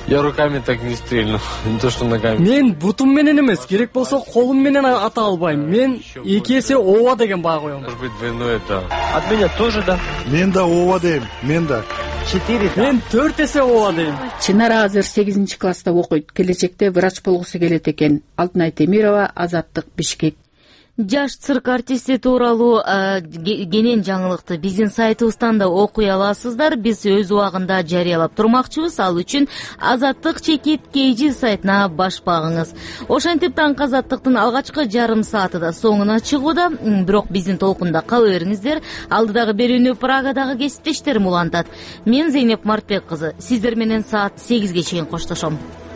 Я руками так не стрельну, не то что ногами. Мен бутум менен эмес, керек болсо колум менен ата албайм. Мен эки эсе ооба деген баа коем. Может быть, двойное это. От меня тоже, да? Мен да ооба дейм, мен да. четыре. Мен төрт эсе ооба дейм. Чынара азыр сегизинчи класста окуйт. Келечекте врач болгусу келет экен. Алтынай Темирова, Азаттык, Бишкек. Жаш цирк артисти тууралуу кенен жаңылыкты биздин сайтыбыздан да окуй аласыздар. Биз өз убагында жарыялап турмакчыбыз. Ал үчүн Азаттык чекит kg сайтына баш багыңыз. Ошентип таңкы Азаттыктын алгачкы жарым сааты да соңуна чыгууда. Бирок биздин толкунда кала бериңиздер. Алдыдагы берүүнү Прагадагы кесиптештерим улантат. Мен Зейнеп Мартбек кызы. Сиздер менен саат сегизге чейин коштошом.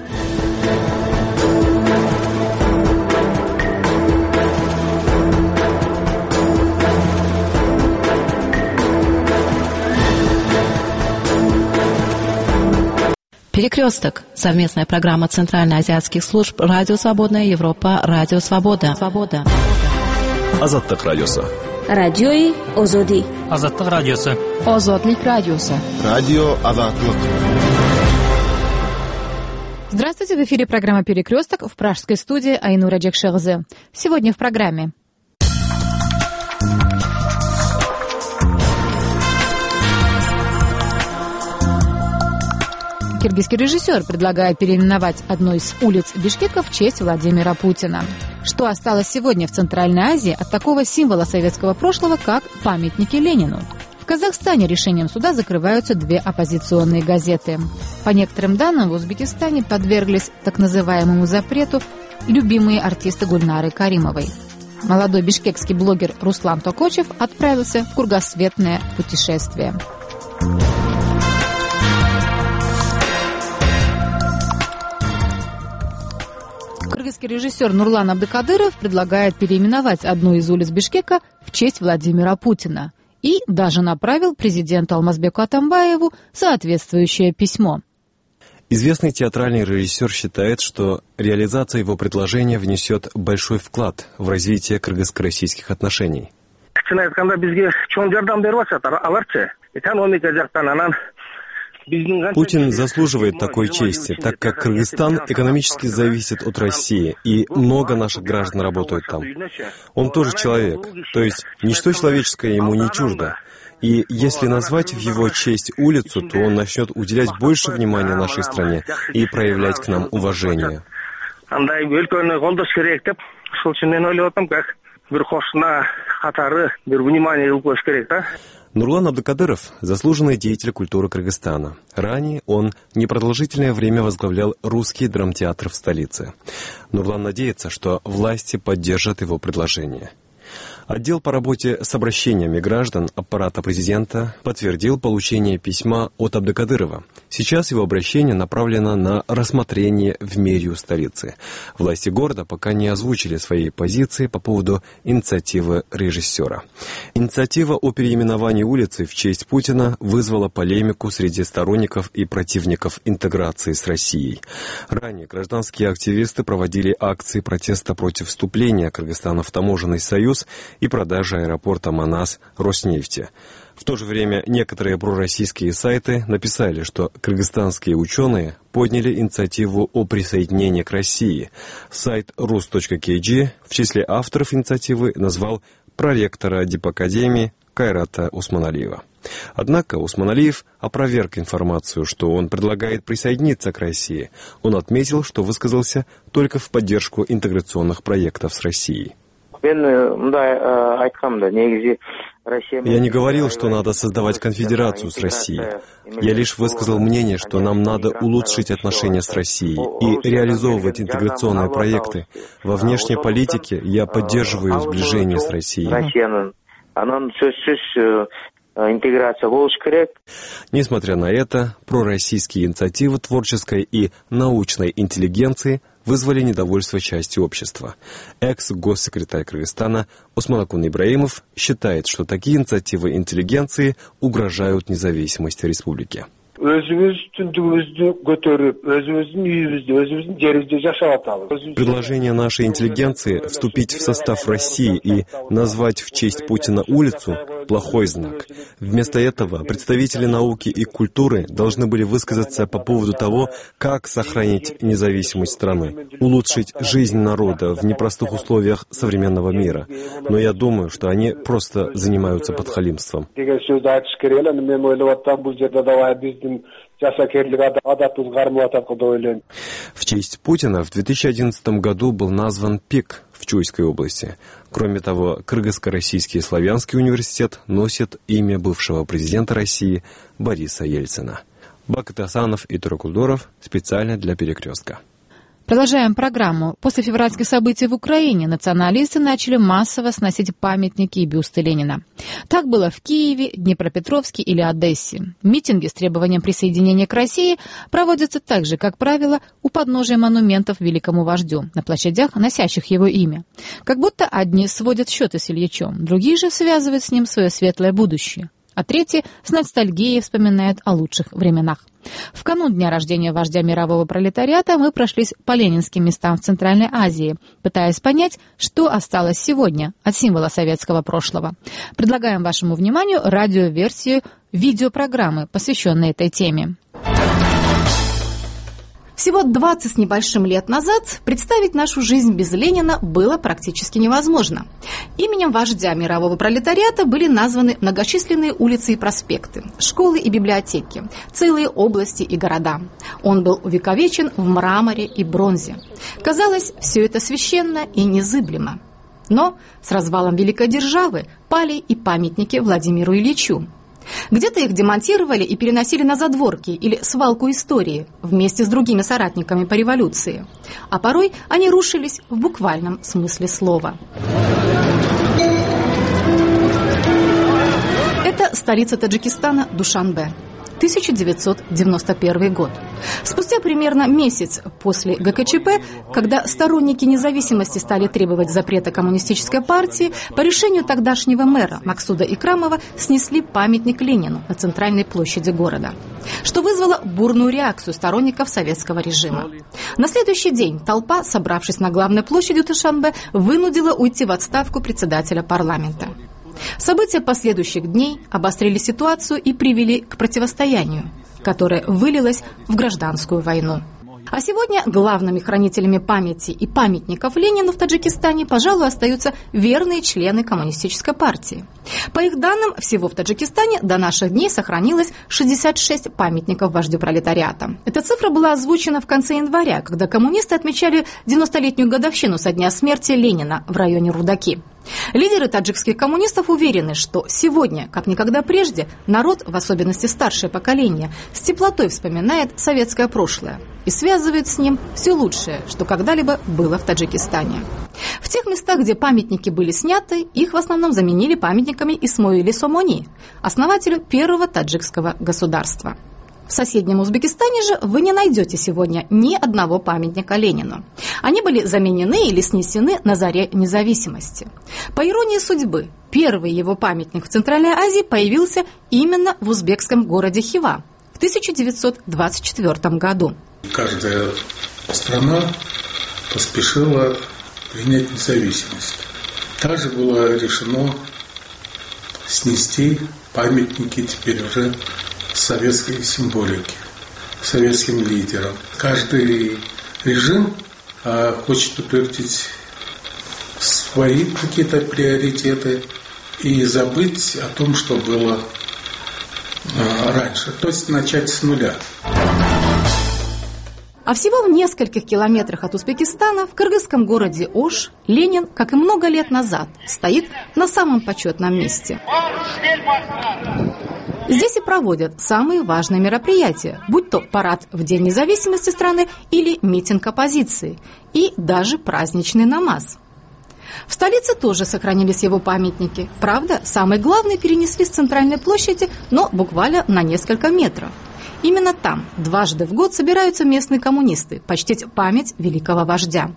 Перекресток. Совместная программа Центральноазиатских служб «Радио Свободная Европа», «Радио Свобода». Свобода. Азаттык радиосу. Радиои Озоди. Азаттык радиосу. Озодлик радиосу. Радио Азаттык. Здравствуйте, в эфире программа «Перекресток», в пражской студии Айнура Джекшегзе. Сегодня в программе. Киргизский режиссер предлагает переименовать одну из улиц Бишкека в честь Владимира Путина. Что осталось сегодня в Центральной Азии от такого символа советского прошлого, как памятники Ленину? В Казахстане решением суда закрываются две оппозиционные газеты. По некоторым данным, в Узбекистане подверглись так называемому запрету любимые артисты Гульнары Каримовой. Молодой бишкекский блогер Руслан Токочев отправился в кругосветное путешествие. Кыргызский режиссер Нурлан Абдыкадыров предлагает переименовать одну из улиц Бишкека в честь Владимира Путина и даже направил президенту Алмазбеку Атамбаеву соответствующее письмо. Известный театральный режиссер считает, что реализация его предложения внесет большой вклад в развитие кыргызско-российских отношений. Путин заслуживает такой чести, так как Кыргызстан экономически зависит от России, и много наших граждан работают там. Он тоже человек, то есть ничто человеческое ему не чуждо. И если назвать в его честь улицу, то он начнет уделять больше внимания нашей стране и проявлять к нам уважение. Нурлан Абдыкадыров – заслуженный деятель культуры Кыргызстана. Ранее он непродолжительное время возглавлял русский драмтеатр в столице. Нурлан надеется, что власти поддержат его предложение. Отдел по работе с обращениями граждан аппарата президента подтвердил получение письма от Абдыкадырова. Сейчас его обращение направлено на рассмотрение в мэрию столицы. Власти города пока не озвучили своей позиции по поводу инициативы режиссера. Инициатива о переименовании улицы в честь Путина вызвала полемику среди сторонников и противников интеграции с Россией. Ранее гражданские активисты проводили акции протеста против вступления Кыргызстана в таможенный союз и продажи аэропорта Манас Роснефти. В то же время некоторые пророссийские сайты написали, что кыргызстанские ученые подняли инициативу о присоединении к России. Сайт рус точка kg в числе авторов инициативы назвал проректора Дипакадемии Кайрата Усманалиева. Однако Усманалиев опроверг информацию, что он предлагает присоединиться к России. Он отметил, что высказался только в поддержку интеграционных проектов с Россией. Я не говорил, что надо создавать конфедерацию с Россией. Я лишь высказал мнение, что нам надо улучшить отношения с Россией и реализовывать интеграционные проекты. Во внешней политике я поддерживаю сближение с Россией. Несмотря на это, пророссийские инициативы творческой и научной интеллигенции вызвали недовольство части общества. Экс-госсекретарь Кыргызстана Усманакун Ибраимов считает, что такие инициативы интеллигенции угрожают независимости республики. Предложение нашей интеллигенции вступить в состав России и назвать в честь Путина улицу плохой знак. Вместо этого представители науки и культуры должны были высказаться по поводу того, как сохранить независимость страны, улучшить жизнь народа в непростых условиях современного мира. Но я думаю, что они просто занимаются подхалимством. В честь Путина в две тысячи одиннадцатом году был назван ПИК в Чуйской области. Кроме того, Кыргызско-Российский славянский университет носит имя бывшего президента России Бориса Ельцина. Бакыт Асанов и Тура Кулдоров специально для «Перекрестка». Продолжаем программу. После февральских событий в Украине националисты начали массово сносить памятники и бюсты Ленина. Так было в Киеве, Днепропетровске или Одессе. Митинги с требованием присоединения к России проводятся так же, как правило, у подножия монументов великому вождю, на площадях, носящих его имя. Как будто одни сводят счеты с Ильичом, другие же связывают с ним свое светлое будущее. А третьи с ностальгией вспоминают о лучших временах. В канун дня рождения вождя мирового пролетариата мы прошлись по ленинским местам в Центральной Азии, пытаясь понять, что осталось сегодня от символа советского прошлого. Предлагаем вашему вниманию радиоверсию видеопрограммы, посвященной этой теме. Всего двадцать с небольшим лет назад представить нашу жизнь без Ленина было практически невозможно. Именем вождя мирового пролетариата были названы многочисленные улицы и проспекты, школы и библиотеки, целые области и города. Он был увековечен в мраморе и бронзе. Казалось, все это священно и незыблемо. Но с развалом великой державы пали и памятники Владимиру Ильичу. Где-то их демонтировали и переносили на задворки или свалку истории вместе с другими соратниками по революции. А порой они рушились в буквальном смысле слова. Это столица Таджикистана Душанбе. тысяча девятьсот девяносто первый год. Спустя примерно месяц после ГКЧП, когда сторонники независимости стали требовать запрета коммунистической партии, по решению тогдашнего мэра Максуда Икрамова снесли памятник Ленину на центральной площади города, что вызвало бурную реакцию сторонников советского режима. На следующий день толпа, собравшись на главной площади Душанбе, вынудила уйти в отставку председателя парламента. События последующих дней обострили ситуацию и привели к противостоянию, которое вылилось в гражданскую войну. А сегодня главными хранителями памяти и памятников Ленину в Таджикистане, пожалуй, остаются верные члены коммунистической партии. По их данным, всего в Таджикистане до наших дней сохранилось шестьдесят шесть памятников вождю пролетариата. Эта цифра была озвучена в конце января, когда коммунисты отмечали девяностолетнюю годовщину со дня смерти Ленина в районе Рудаки. Лидеры таджикских коммунистов уверены, что сегодня, как никогда прежде, народ, в особенности старшее поколение, с теплотой вспоминает советское прошлое и связывает с ним все лучшее, что когда-либо было в Таджикистане. В тех местах, где памятники были сняты, их в основном заменили памятниками Исмоили Сомони, основателю первого таджикского государства. В соседнем Узбекистане же вы не найдете сегодня ни одного памятника Ленину. Они были заменены или снесены на заре независимости. По иронии судьбы, первый его памятник в Центральной Азии появился именно в узбекском городе Хива в тысяча девятьсот двадцать четвёртом году. Каждая страна поспешила принять независимость. Также было решено снести памятники теперь уже советской символики, советским лидерам. Каждый режим а, хочет утвердить свои какие-то приоритеты и забыть о том, что было а, раньше, то есть начать с нуля. А всего в нескольких километрах от Узбекистана, в кыргызском городе Ош, Ленин, как и много лет назад, стоит на самом почетном месте. Здесь и проводят самые важные мероприятия, будь то парад в День независимости страны или митинг оппозиции, и даже праздничный намаз. В столице тоже сохранились его памятники. Правда, самый главный перенесли с центральной площади, но буквально на несколько метров. Именно там дважды в год собираются местные коммунисты почтить память великого вождя.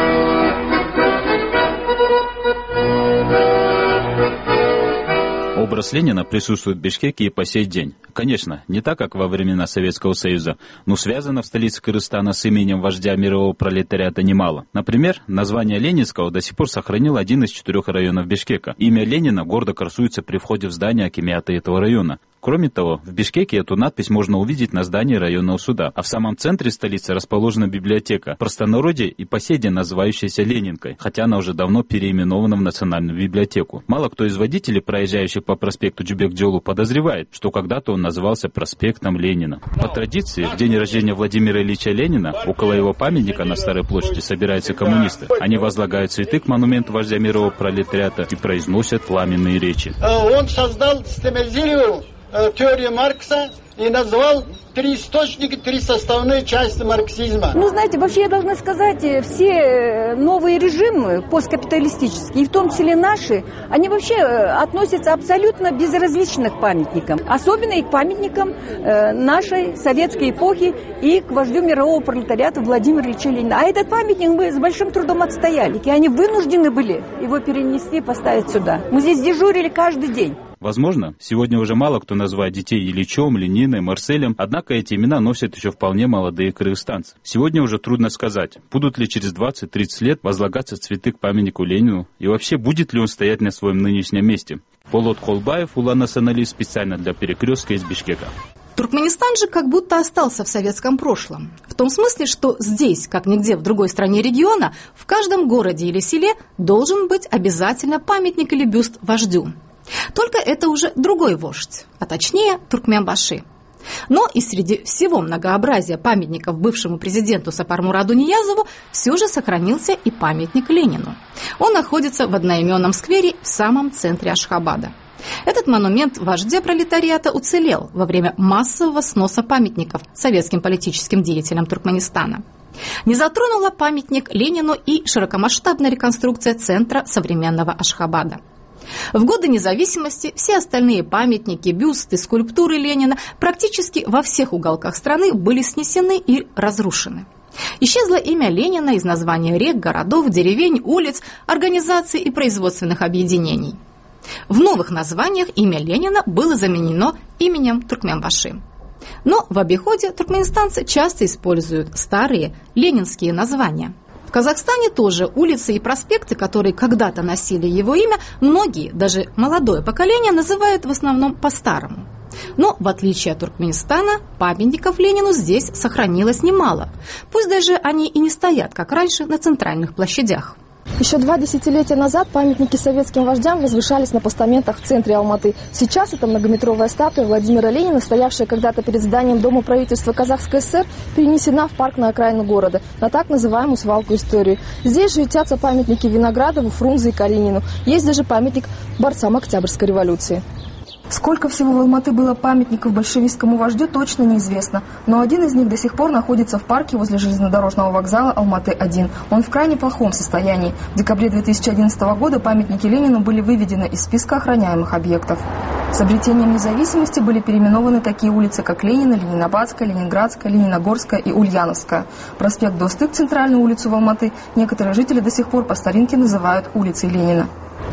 Об Образ Ленина присутствует в Бишкеке и по сей день. Конечно, не так, как во времена Советского Союза, но связано в столице Кыргызстана с именем вождя мирового пролетариата немало. Например, название Ленинского до сих пор сохранил один из четырех районов Бишкека. Имя Ленина гордо красуется при входе в здание акимиата этого района. Кроме того, в Бишкеке эту надпись можно увидеть на здании районного суда, а в самом центре столицы расположена библиотека, в простонародье и по сей день называющаяся Ленинкой, хотя она уже давно переименована в Национальную библиотеку. Мало кто из водителей, проезжающих по проспекту Джубек-Джолу, подозревает, что когда-то он назывался проспектом Ленина. По традиции, в день рождения Владимира Ильича Ленина около его памятника на Старой площади собираются коммунисты. Они возлагают цветы к монументу вождя мирового пролетариата и произносят пламенные речи. Он создал, систематизировал теорию Маркса и назвал три источника, три составные части марксизма. Ну, знаете, вообще я должна сказать, все новые режимы посткапиталистические, и в том числе наши, они вообще относятся абсолютно безразлично к памятникам. Особенно и к памятникам нашей советской эпохи и к вождю мирового пролетариата Владимиру Ильичу Ленину. А этот памятник мы с большим трудом отстояли, и они вынуждены были его перенести и поставить сюда. Мы здесь дежурили каждый день. Возможно, сегодня уже мало кто называет детей Ильичом, Лениной, Марселем, однако эти имена носят еще вполне молодые кыргызстанцы. Сегодня уже трудно сказать, будут ли через двадцать-тридцать лет возлагаться цветы к памятнику Ленину, и вообще будет ли он стоять на своем нынешнем месте. Полот Холбаев, улан-националист, специально для «Перекрестка» из Бишкека. Туркменистан же как будто остался в советском прошлом. В том смысле, что здесь, как нигде в другой стране региона, в каждом городе или селе должен быть обязательно памятник или бюст вождю. Только это уже другой вождь, а точнее Туркменбаши. Но и среди всего многообразия памятников бывшему президенту Сапармураду Ниязову все же сохранился и памятник Ленину. Он находится в одноименном сквере в самом центре Ашхабада. Этот монумент вождя пролетариата уцелел во время массового сноса памятников советским политическим деятелям Туркменистана. Не затронула памятник Ленину и широкомасштабная реконструкция центра современного Ашхабада. В годы независимости все остальные памятники, бюсты, скульптуры Ленина практически во всех уголках страны были снесены и разрушены. Исчезло имя Ленина из названия рек, городов, деревень, улиц, организаций и производственных объединений. В новых названиях имя Ленина было заменено именем Туркменбаши. Но в обиходе туркменистанцы часто используют старые ленинские названия. В Казахстане тоже улицы и проспекты, которые когда-то носили его имя, многие, даже молодое поколение, называют в основном по-старому. Но, в отличие от Туркменистана, памятников Ленину здесь сохранилось немало. Пусть даже они и не стоят, как раньше, на центральных площадях. Еще два десятилетия назад памятники советским вождям возвышались на постаментах в центре Алматы. Сейчас это многометровая статуя Владимира Ленина, стоявшая когда-то перед зданием Дома правительства Казахской ССР, перенесена в парк на окраину города, на так называемую свалку истории. Здесь же ютятся памятники Виноградову, Фрунзе и Калинину. Есть даже памятник борцам Октябрьской революции. Сколько всего в Алматы было памятников большевистскому вождю, точно неизвестно. Но один из них до сих пор находится в парке возле железнодорожного вокзала Алматы один. Он в крайне плохом состоянии. В декабре две тысячи одиннадцатого года памятники Ленину были выведены из списка охраняемых объектов. С обретением независимости были переименованы такие улицы, как Ленина, Ленинабадская, Ленинградская, Лениногорская и Ульяновская. Проспект Достык, центральную улицу в Алматы, некоторые жители до сих пор по старинке называют улицей Ленина.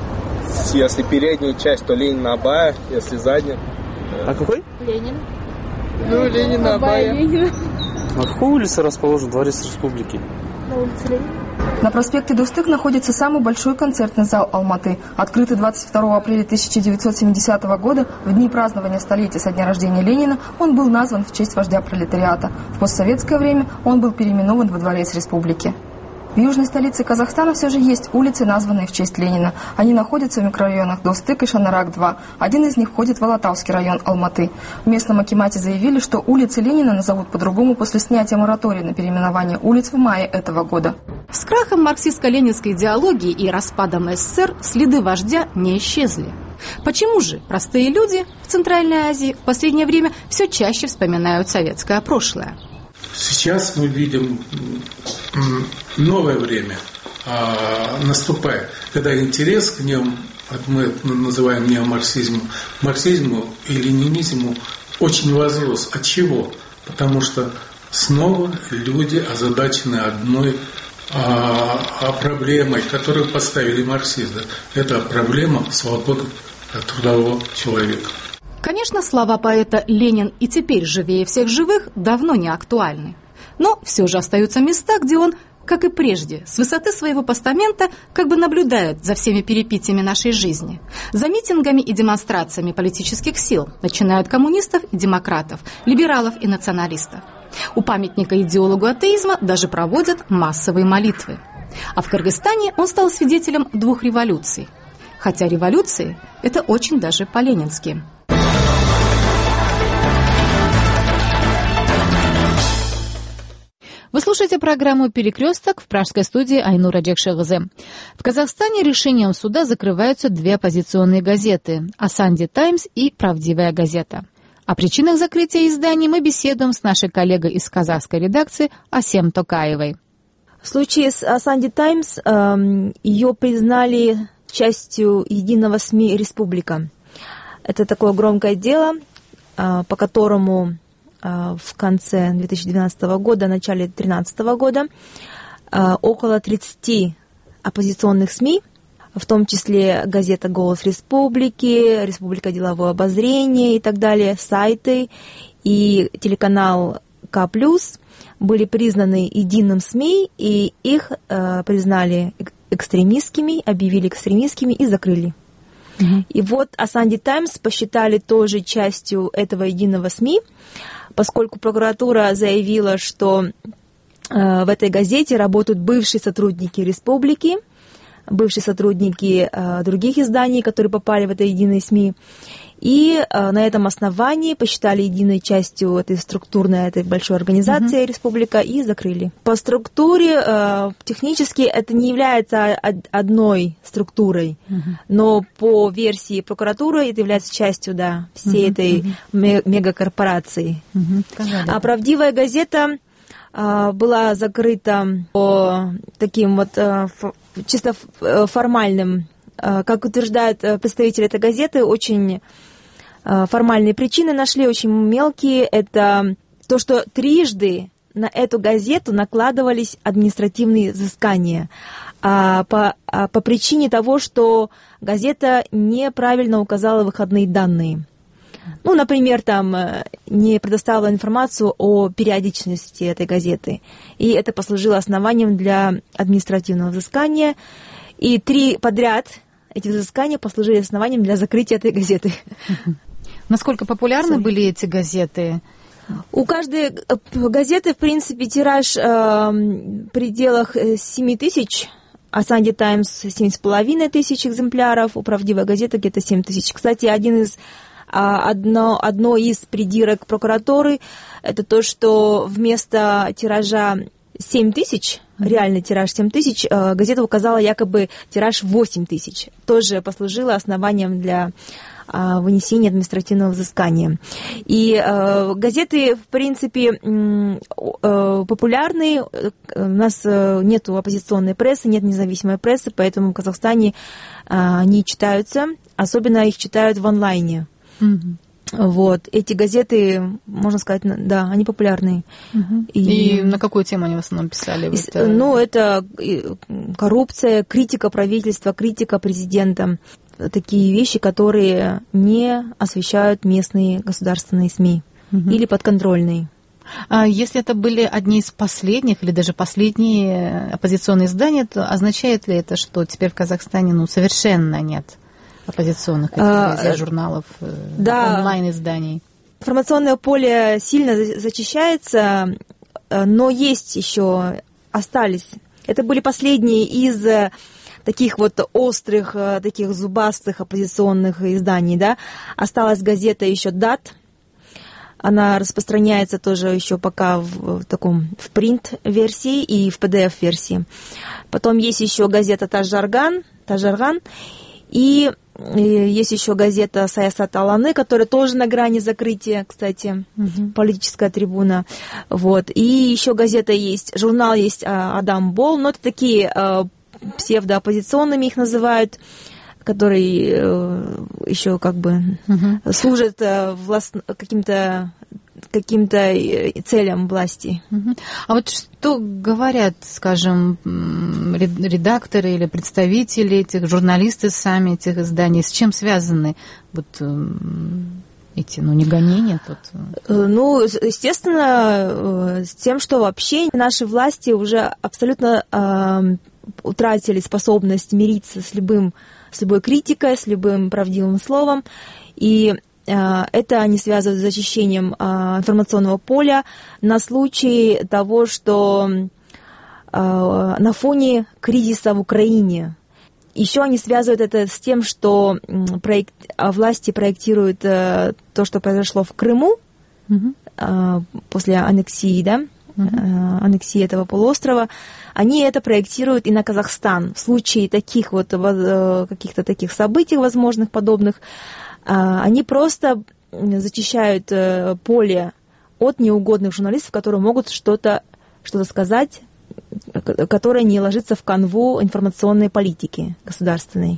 Если передняя часть, то Ленина Абая, если задняя. А какой? Ленин. Ну, Ленина Абая. Ленина. На какой улице расположен Дворец Республики? На улице Ленина. На проспекте Достык находится самый большой концертный зал Алматы. Открытый двадцать второго апреля тысяча девятьсот семидесятого года, в дни празднования столетия со дня рождения Ленина, он был назван в честь вождя пролетариата. В постсоветское время он был переименован во Дворец Республики. В южной столице Казахстана все же есть улицы, названные в честь Ленина. Они находятся в микрорайонах Достык и Шанарак два. Один из них входит в Алатауский район Алматы. В местном акимате заявили, что улицы Ленина назовут по-другому после снятия моратория на переименование улиц в мае этого года. С крахом марксистско-ленинской идеологии и распадом СССР следы вождя не исчезли. Почему же простые люди в Центральной Азии в последнее время все чаще вспоминают советское прошлое? Сейчас мы видим новое время а, наступает, когда интерес к нем, мы это называем неомарксизму, марксизму и ленинизму очень возрос. От чего? Потому что снова люди озадачены одной а, а проблемой, которую поставили марксисты. Это проблема свободы трудового человека. Конечно, слова поэта «Ленин и теперь живее всех живых» давно не актуальны. Но все же остаются места, где он, как и прежде, с высоты своего постамента как бы наблюдает за всеми перипетиями нашей жизни, за митингами и демонстрациями политических сил, начиная от коммунистов и демократов, либералов и националистов. У памятника идеологу атеизма даже проводят массовые молитвы. А в Кыргызстане он стал свидетелем двух революций. Хотя революции – это очень даже по-ленински. Вы слушаете программу «Перекресток» в пражской студии Айнура Джекшегызы. В Казахстане решением суда закрываются две оппозиционные газеты «Асанди Таймс» и «Правдивая газета». О причинах закрытия изданий мы беседуем с нашей коллегой из казахской редакции Асем Токаевой. В случае с «Асанди Таймс» ее признали частью единого СМИ «Республика». Это такое громкое дело, по которому в конце две тысячи двенадцатого года, начале две тысячи тринадцатого года около тридцати оппозиционных СМИ, в том числе газета «Голос Республики», «Республика деловое обозрение» и так далее, сайты и телеканал К+, были признаны единым СМИ, и их э, признали экстремистскими, объявили экстремистскими и закрыли. Mm-hmm. И вот «Асанди Таймс» посчитали тоже частью этого единого СМИ, поскольку прокуратура заявила, что э, в этой газете работают бывшие сотрудники республики, бывшие сотрудники э, других изданий, которые попали в это единое СМИ, и э, на этом основании посчитали единой частью этой структурной, этой большой организации mm-hmm. республика и закрыли. По структуре э, технически это не является одной структурой, mm-hmm. но по версии прокуратуры это является частью, да, всей mm-hmm. этой mm-hmm. мегакорпорации. Mm-hmm. А «Правдивая газета» э, была закрыта по таким вот э, чисто формальным, как утверждают представители этой газеты, очень формальные причины нашли, очень мелкие. Это то, что трижды на эту газету накладывались административные взыскания по, по причине того, что газета неправильно указала выходные данные. Ну, например, там не предоставила информацию о периодичности этой газеты. И это послужило основанием для административного взыскания. И три подряд эти взыскания послужили основанием для закрытия этой газеты. Насколько популярны Sorry. были эти газеты? У каждой газеты, в принципе, тираж э, в пределах семь тысяч. «Асанди Таймс» семь с половиной тысяч экземпляров, у «Правдивой газеты» где-то семь тысяч. Кстати, один из Одно, одно из придирок прокуратуры – это то, что вместо тиража семь тысяч, реальный тираж семь тысяч, газета указала якобы тираж восемь тысяч. Тоже послужило основанием для вынесения административного взыскания. И э, газеты, в принципе, э, популярны. У нас нет оппозиционной прессы, нет независимой прессы, поэтому в Казахстане э, они читаются. Особенно их читают в онлайне. Mm-hmm. Вот. Эти газеты, можно сказать, да, они популярные. Mm-hmm. И... и на какую тему они в основном писали? И, это... Ну, это коррупция, критика правительства, критика президента. Такие вещи, которые не освещают местные государственные СМИ mm-hmm. или подконтрольные. А если это были одни из последних или даже последние оппозиционные издания, то означает ли это, что теперь в Казахстане ну, совершенно нет оппозиционных а, газет, журналов, да, онлайн-изданий? Информационное поле сильно зачищается, но есть еще, остались. Это были последние из таких вот острых, таких зубастых оппозиционных изданий, да. Осталась газета еще «Дат». Она распространяется тоже еще пока в, в таком в принт-версии и в пи ди эф-версии. Потом есть еще газета «Тажарган», «Тажарган», и есть еще газета «Саясат Аланы», которая тоже на грани закрытия, кстати, угу. политическая трибуна. Вот. И еще газета есть, журнал есть «Адам Бол», но это такие псевдооппозиционными их называют, которые еще как бы угу. служат власт... каким-то каким-то целям власти. А вот что говорят, скажем, редакторы или представители этих, журналисты сами этих изданий, с чем связаны вот эти, ну, не гонения тут? Ну, естественно, с тем, что вообще наши власти уже абсолютно э, утратили способность мириться с любым, с любой критикой, с любым правдивым словом, и э, это они связывают с зачищением э, информационного поля на случай того, что э, на фоне кризиса в Украине. Еще они связывают это с тем, что проект, власти проектируют э, то, что произошло в Крыму mm-hmm. э, после аннексии, да, mm-hmm. э, аннексии этого полуострова. Они это проектируют и на Казахстан. В случае таких вот э, каких-то таких событий, возможных подобных, э, они просто зачищают э, поле от неугодных журналистов, которые могут что-то, что-то сказать, которая не ложится в канву информационной политики государственной.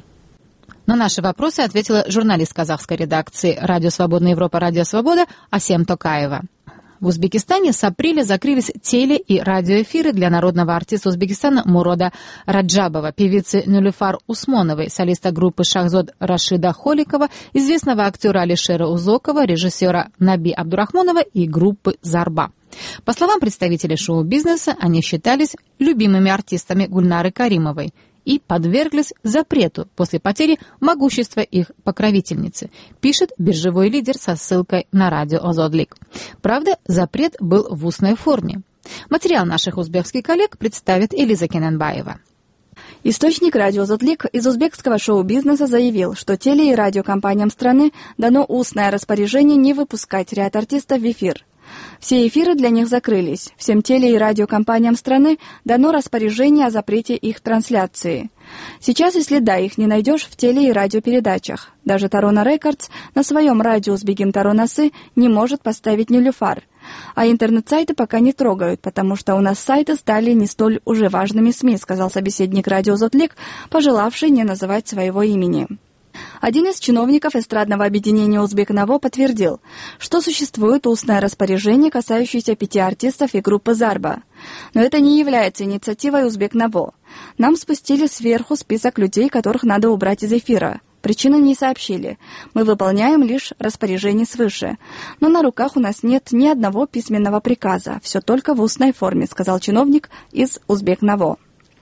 На наши вопросы ответила журналист казахской редакции «Радио Свободная Европа», «Радио Свобода» Асем Токаева. В Узбекистане с апреля закрылись теле- и радиоэфиры для народного артиста Узбекистана Мурода Раджабова, певицы Нилюфар Усмоновой, солиста группы Шахзод Рашида Холикова, известного актера Алишера Узокова, режиссера Наби Абдурахмонова и группы «Зарба». По словам представителей шоу-бизнеса, они считались любимыми артистами Гульнары Каримовой и подверглись запрету после потери могущества их покровительницы, пишет биржевой лидер со ссылкой на радио Озодлик. Правда, запрет был в устной форме. Материал наших узбекских коллег представит Элиза Кененбаева. Источник радио «Зодлик» из узбекского шоу-бизнеса заявил, что теле- и радиокомпаниям страны дано устное распоряжение не выпускать ряд артистов в эфир. Все эфиры для них закрылись. Всем теле- и радиокомпаниям страны дано распоряжение о запрете их трансляции. Сейчас и следа их не найдешь в теле- и радиопередачах. Даже Тарона Рекордс на своем радио «Узбегим Таронасы» не может поставить Нилюфар. А интернет-сайты пока не трогают, потому что у нас сайты стали не столь уже важными СМИ, сказал собеседник радио «Зодлик», пожелавший не называть своего имени. Один из чиновников эстрадного объединения «Узбек-Наво» подтвердил, что существует устное распоряжение, касающееся пяти артистов и группы «Зарба». Но это не является инициативой «Узбек-Наво». Нам спустили сверху список людей, которых надо убрать из эфира. Причины не сообщили. Мы выполняем лишь распоряжение свыше. Но на руках у нас нет ни одного письменного приказа. Все только в устной форме, сказал чиновник из «Узбек-Наво».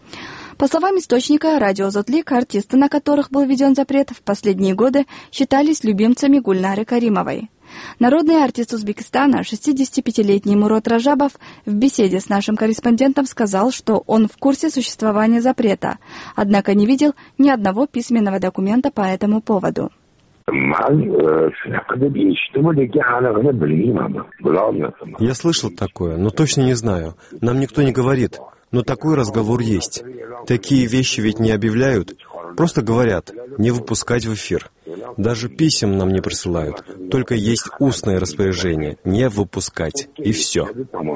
По словам источника радио «Зодлик», артисты, на которых был введен запрет, в последние годы считались любимцами Гульнары Каримовой. Народный артист Узбекистана, шестидесятипятилетний Мурод Раджабов, в беседе с нашим корреспондентом сказал, что он в курсе существования запрета, однако не видел ни одного письменного документа по этому поводу. Я слышал такое, но точно не знаю. Нам никто не говорит. Но такой разговор есть. Такие вещи ведь не объявляют. Просто говорят, не выпускать в эфир. Даже писем нам не присылают. Только есть устное распоряжение, не выпускать. И все.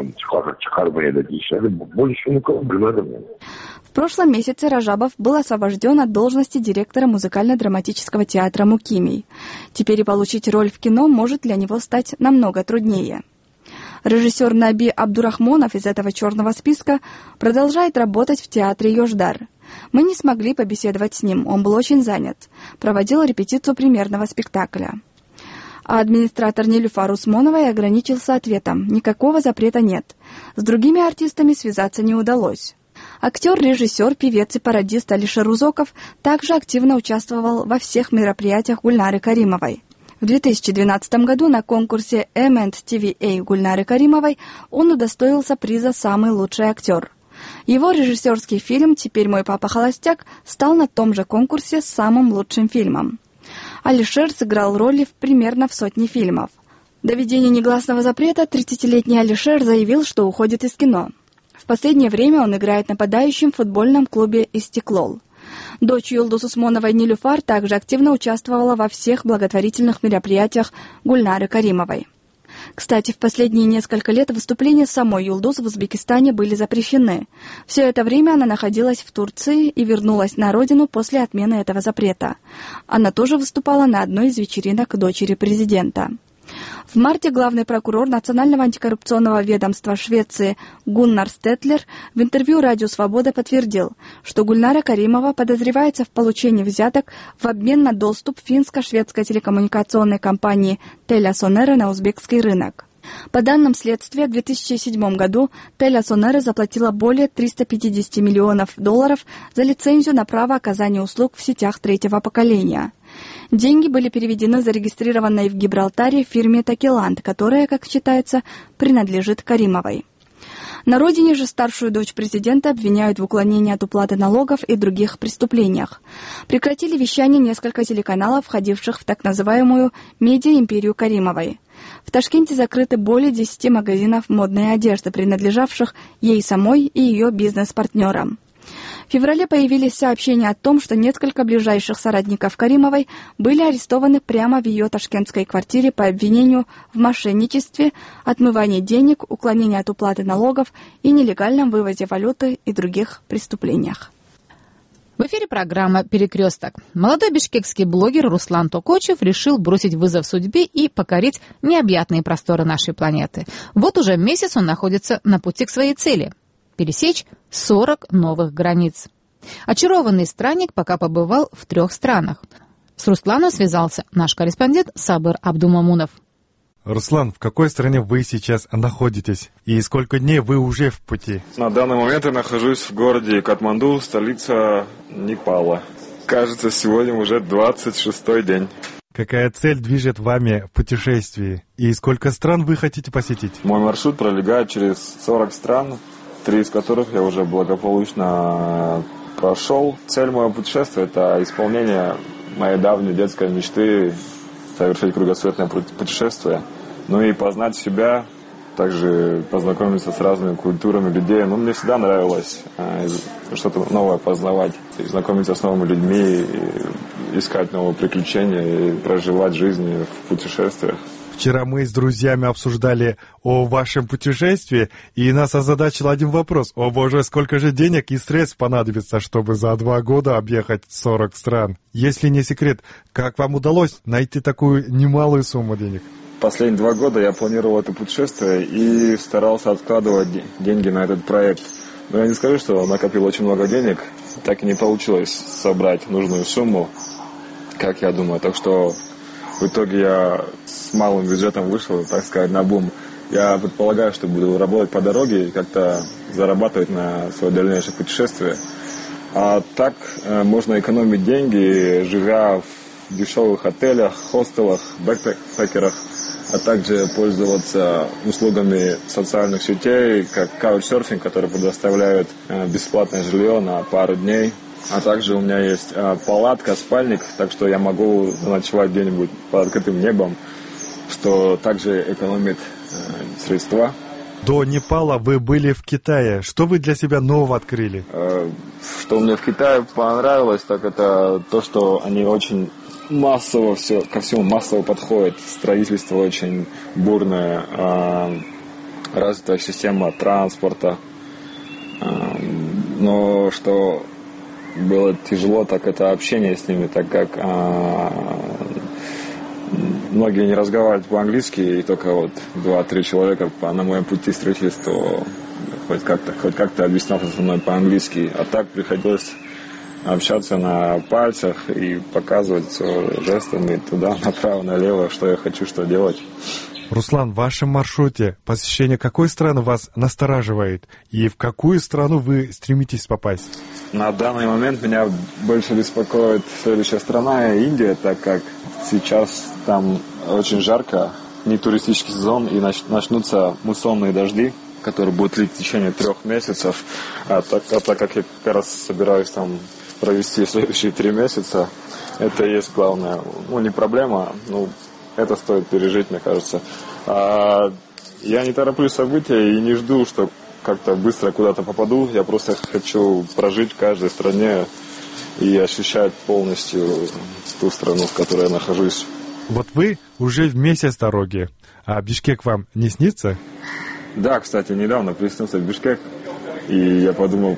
В прошлом месяце Раджабов был освобожден от должности директора музыкально-драматического театра «Мукимий». Теперь и получить роль в кино может для него стать намного труднее. Режиссер Наби Абдурахмонов из этого черного списка продолжает работать в театре «Йождар». Мы не смогли побеседовать с ним, он был очень занят. Проводил репетицию премьерного спектакля. А администратор Нилюфар Усмоновой ограничился ответом: никакого запрета нет. С другими артистами связаться не удалось. Актер, режиссер, певец и пародист Алишер Узоков также активно участвовал во всех мероприятиях Гульнары Каримовой. В две тысячи двенадцатом году на конкурсе эм энд ти ви эй Гульнары Каримовой он удостоился приза «Самый лучший актер». Его режиссерский фильм «Теперь мой папа холостяк» стал на том же конкурсе самым лучшим фильмом. Алишер сыграл роли в примерно в сотне фильмов. До введения негласного запрета тридцатилетний Алишер заявил, что уходит из кино. В последнее время он играет нападающим в футбольном клубе «Истеклол». Дочь Юлдус Усмоновой Нилюфар также активно участвовала во всех благотворительных мероприятиях Гульнары Каримовой. Кстати, в последние несколько лет выступления самой Юлдус в Узбекистане были запрещены. Все это время она находилась в Турции и вернулась на родину после отмены этого запрета. Она тоже выступала на одной из вечеринок дочери президента. В марте главный прокурор Национального антикоррупционного ведомства Швеции Гуннар Стетлер в интервью «Радио Свобода» подтвердил, что Гульнара Каримова подозревается в получении взяток в обмен на доступ финско-шведской телекоммуникационной компании Telia Sonera на узбекский рынок. По данным следствия, в две тысячи седьмом году Telia Sonera заплатила более триста пятьдесят миллионов долларов за лицензию на право оказания услуг в сетях третьего поколения. Деньги были переведены зарегистрированной в Гибралтаре фирме Такиланд, которая, как считается, принадлежит Каримовой. На родине же старшую дочь президента обвиняют в уклонении от уплаты налогов и других преступлениях. Прекратили вещание несколько телеканалов, входивших в так называемую медиа-империю Каримовой. В Ташкенте закрыты более десяти магазинов модной одежды, принадлежавших ей самой и ее бизнес-партнерам. В феврале появились сообщения о том, что несколько ближайших соратников Каримовой были арестованы прямо в ее ташкентской квартире по обвинению в мошенничестве, отмывании денег, уклонении от уплаты налогов и нелегальном вывозе валюты и других преступлениях. В эфире программа «Перекресток». Молодой бишкекский блогер Руслан Токочев решил бросить вызов судьбе и покорить необъятные просторы нашей планеты. Вот уже месяц он находится на пути к своей цели – пересечь сорок новых границ. Очарованный странник пока побывал в трех странах. С Русланом связался наш корреспондент Сабыр Абдумамунов. Руслан, в какой стране вы сейчас находитесь и сколько дней вы уже в пути? На данный момент я нахожусь в городе Катманду, столица Непала. Кажется, сегодня уже двадцать шестой день. Какая цель движет вами в путешествии и сколько стран вы хотите посетить? Мой маршрут пролегает через сорок стран, три из которых я уже благополучно прошел. Цель моего путешествия – это исполнение моей давней детской мечты совершить кругосветное путешествие, ну и познать себя, также познакомиться с разными культурами людей. Ну, мне всегда нравилось э, что-то новое познавать, и знакомиться с новыми людьми, и искать новые приключения и проживать жизнь в путешествиях. Вчера мы с друзьями обсуждали о вашем путешествии, и нас озадачил один вопрос. О боже, сколько же денег и средств понадобится, чтобы за два года объехать сорок стран? Если не секрет, как вам удалось найти такую немалую сумму денег? Последние два года я планировал это путешествие и старался откладывать деньги на этот проект. Но я не скажу, что накопил очень много денег. Так и не получилось собрать нужную сумму, как я думаю. Так что в итоге я с малым бюджетом вышел, так сказать, на бум. Я предполагаю, что буду работать по дороге и как-то зарабатывать на свое дальнейшее путешествие. А так э, можно экономить деньги, живя в дешевых отелях, хостелах, бэкпекерах, а также пользоваться услугами социальных сетей, как Couchsurfing, который предоставляет э, бесплатное жилье на пару дней. А также у меня есть э, палатка, спальник, так что я могу ночевать где-нибудь под открытым небом, что также экономит э, средства. До Непала вы были в Китае. Что вы для себя нового открыли? Э, что мне в Китае понравилось, так это то, что они очень массово все, ко всему массово подходят. Строительство очень бурное, э, развитая система транспорта. Э, но что было тяжело, так это общение с ними, так как а, многие не разговаривают по-английски, и только вот два-три человека на моем пути встретились, то хоть как-то, хоть как-то объяснялся со мной по-английски. А так приходилось общаться на пальцах и показывать все жестами туда, направо, налево, что я хочу, что делать. Руслан, в вашем маршруте посещение какой страны вас настораживает? И в какую страну вы стремитесь попасть? На данный момент меня больше беспокоит следующая страна, Индия, так как сейчас там очень жарко, не туристический сезон, и начнутся муссонные дожди, которые будут лить в течение трех месяцев. А так, а так как я как раз собираюсь там провести следующие три месяца, это и есть главное. Ну, не проблема, ну, это стоит пережить, мне кажется. А я не тороплю события и не жду, что как-то быстро куда-то попаду. Я просто хочу прожить в каждой стране и ощущать полностью ту страну, в которой я нахожусь. Вот вы уже в месяц дороги, а Бишкек вам не снится? Да, кстати, недавно приснился Бишкек, и я подумал,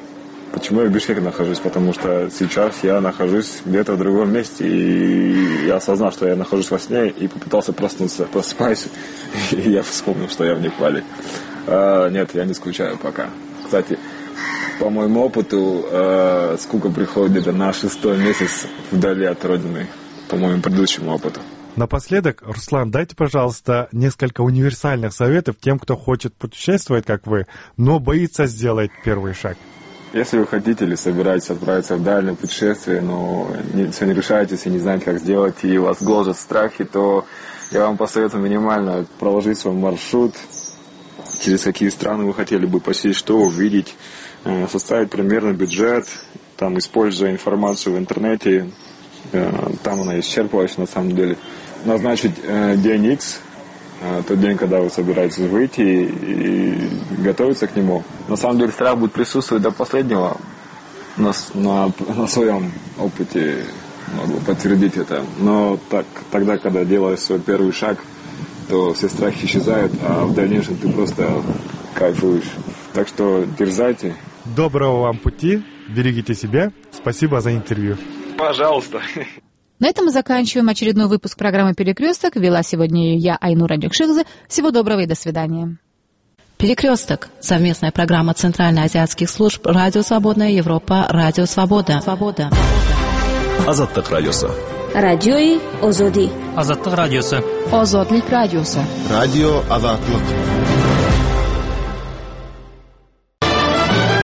Почему я в Бишкеке нахожусь? Потому что сейчас я нахожусь где-то в другом месте, и я осознал, что я нахожусь во сне, и попытался проснуться. Просыпаюсь, и я вспомнил, что я в Непале. А, нет, я не скучаю пока. Кстати, по моему опыту, а, скука приходит где-то на шестой месяц вдали от родины, по моему предыдущему опыту. Напоследок, Руслан, дайте, пожалуйста, несколько универсальных советов тем, кто хочет путешествовать, как вы, но боится сделать первый шаг. Если вы хотите или собираетесь отправиться в дальнее путешествие, но не, все не решаетесь и не знаете, как сделать, и вас гложат страхи, то я вам посоветую минимально проложить свой маршрут, через какие страны вы хотели бы посетить, что увидеть, составить примерный бюджет, там, используя информацию в интернете, там она исчерпывающая на самом деле, назначить день X, тот день, когда вы собираетесь выйти, и готовиться к нему. На самом деле страх будет присутствовать до последнего. На, на, на своем опыте могу подтвердить это. Но так, тогда, когда делаешь свой первый шаг, то все страхи исчезают, а в дальнейшем ты просто кайфуешь. Так что дерзайте. Доброго вам пути, берегите себя. Спасибо за интервью. Пожалуйста. На этом мы заканчиваем очередной выпуск программы «Перекресток». Вела сегодня ее я, Айнура Дюкшигзе. Всего доброго и до свидания. «Перекресток» — совместная программа Центральноазиатских служб «Радио Свободная Европа», «Радио Свобода». Свобода. Азаттык радиосы. Радиои Озоди. Азаттык радиосы. Озодлик радиосы. Радио Азаттык.